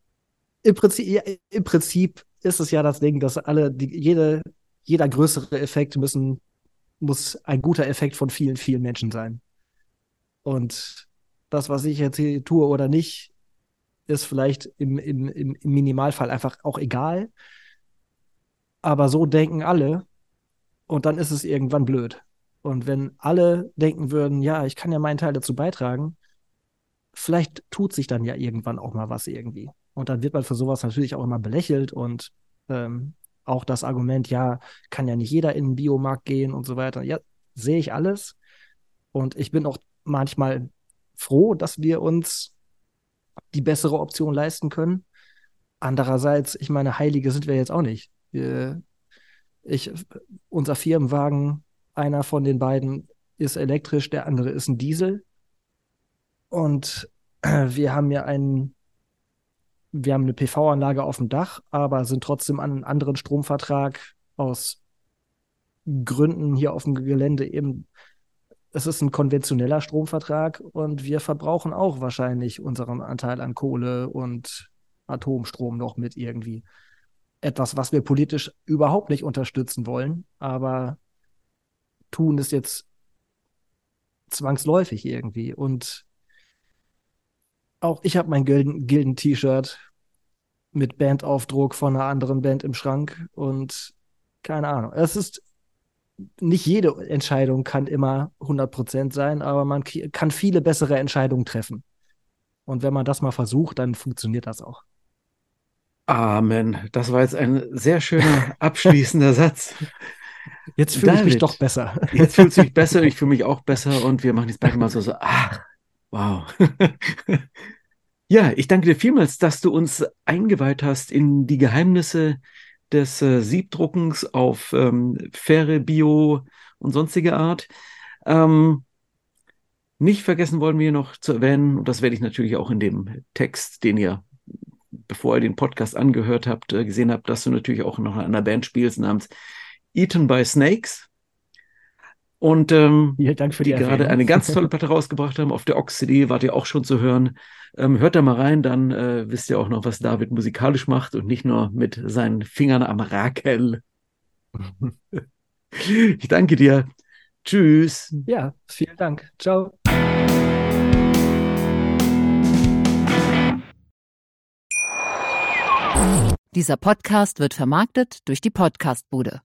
im Prinzip ist es ja das Ding, dass jeder größere Effekt muss ein guter Effekt von vielen, vielen Menschen sein. Und das, was ich jetzt hier tue oder nicht, ist vielleicht im Minimalfall einfach auch egal. Aber so denken alle und dann ist es irgendwann blöd. Und wenn alle denken würden, ja, ich kann ja meinen Teil dazu beitragen, vielleicht tut sich dann ja irgendwann auch mal was irgendwie. Und dann wird man für sowas natürlich auch immer belächelt und auch das Argument, ja, kann ja nicht jeder in den Biomarkt gehen und so weiter. Ja, sehe ich alles. Und ich bin auch manchmal froh, dass wir uns die bessere Option leisten können. Andererseits, ich meine, Heilige sind wir jetzt auch nicht. Ich, unser Firmenwagen, einer von den beiden ist elektrisch, der andere ist ein Diesel. Und wir haben ja wir haben eine PV-Anlage auf dem Dach, aber sind trotzdem an einen anderen Stromvertrag aus Gründen hier auf dem Gelände eben. Es ist ein konventioneller Stromvertrag und wir verbrauchen auch wahrscheinlich unseren Anteil an Kohle und Atomstrom noch mit irgendwie. Etwas, was wir politisch überhaupt nicht unterstützen wollen, aber tun es jetzt zwangsläufig irgendwie. Und auch ich habe mein Gilden-T-Shirt mit Bandaufdruck von einer anderen Band im Schrank und keine Ahnung. Es ist nicht jede Entscheidung kann immer 100% sein, aber man kann viele bessere Entscheidungen treffen. Und wenn man das mal versucht, dann funktioniert das auch. Amen. Das war jetzt ein sehr schöner abschließender Satz. Jetzt fühle ich mich doch David, besser. jetzt fühlst du dich besser, ich fühle mich auch besser und wir machen jetzt beide mal so, ach, wow. Ja, ich danke dir vielmals, dass du uns eingeweiht hast in die Geheimnisse des Siebdruckens auf faire, Bio und sonstige Art. Ähm, Nicht vergessen wollen wir noch zu erwähnen, und das werde ich natürlich auch in dem Text, den ihr, bevor ihr den Podcast angehört habt, gesehen habt, dass du natürlich auch noch in einer Band spielst namens Eaten by Snakes. Und Vielen Dank für die die gerade Erwähnung. eine ganz tolle Platte rausgebracht haben. Auf der Ox-CD wart ihr auch schon zu hören. Hört da mal rein, dann wisst ihr auch noch, was David musikalisch macht und nicht nur mit seinen Fingern am Rakel. Ich danke dir. Tschüss. Ja, vielen Dank. Ciao. Dieser Podcast wird vermarktet durch die Podcastbude.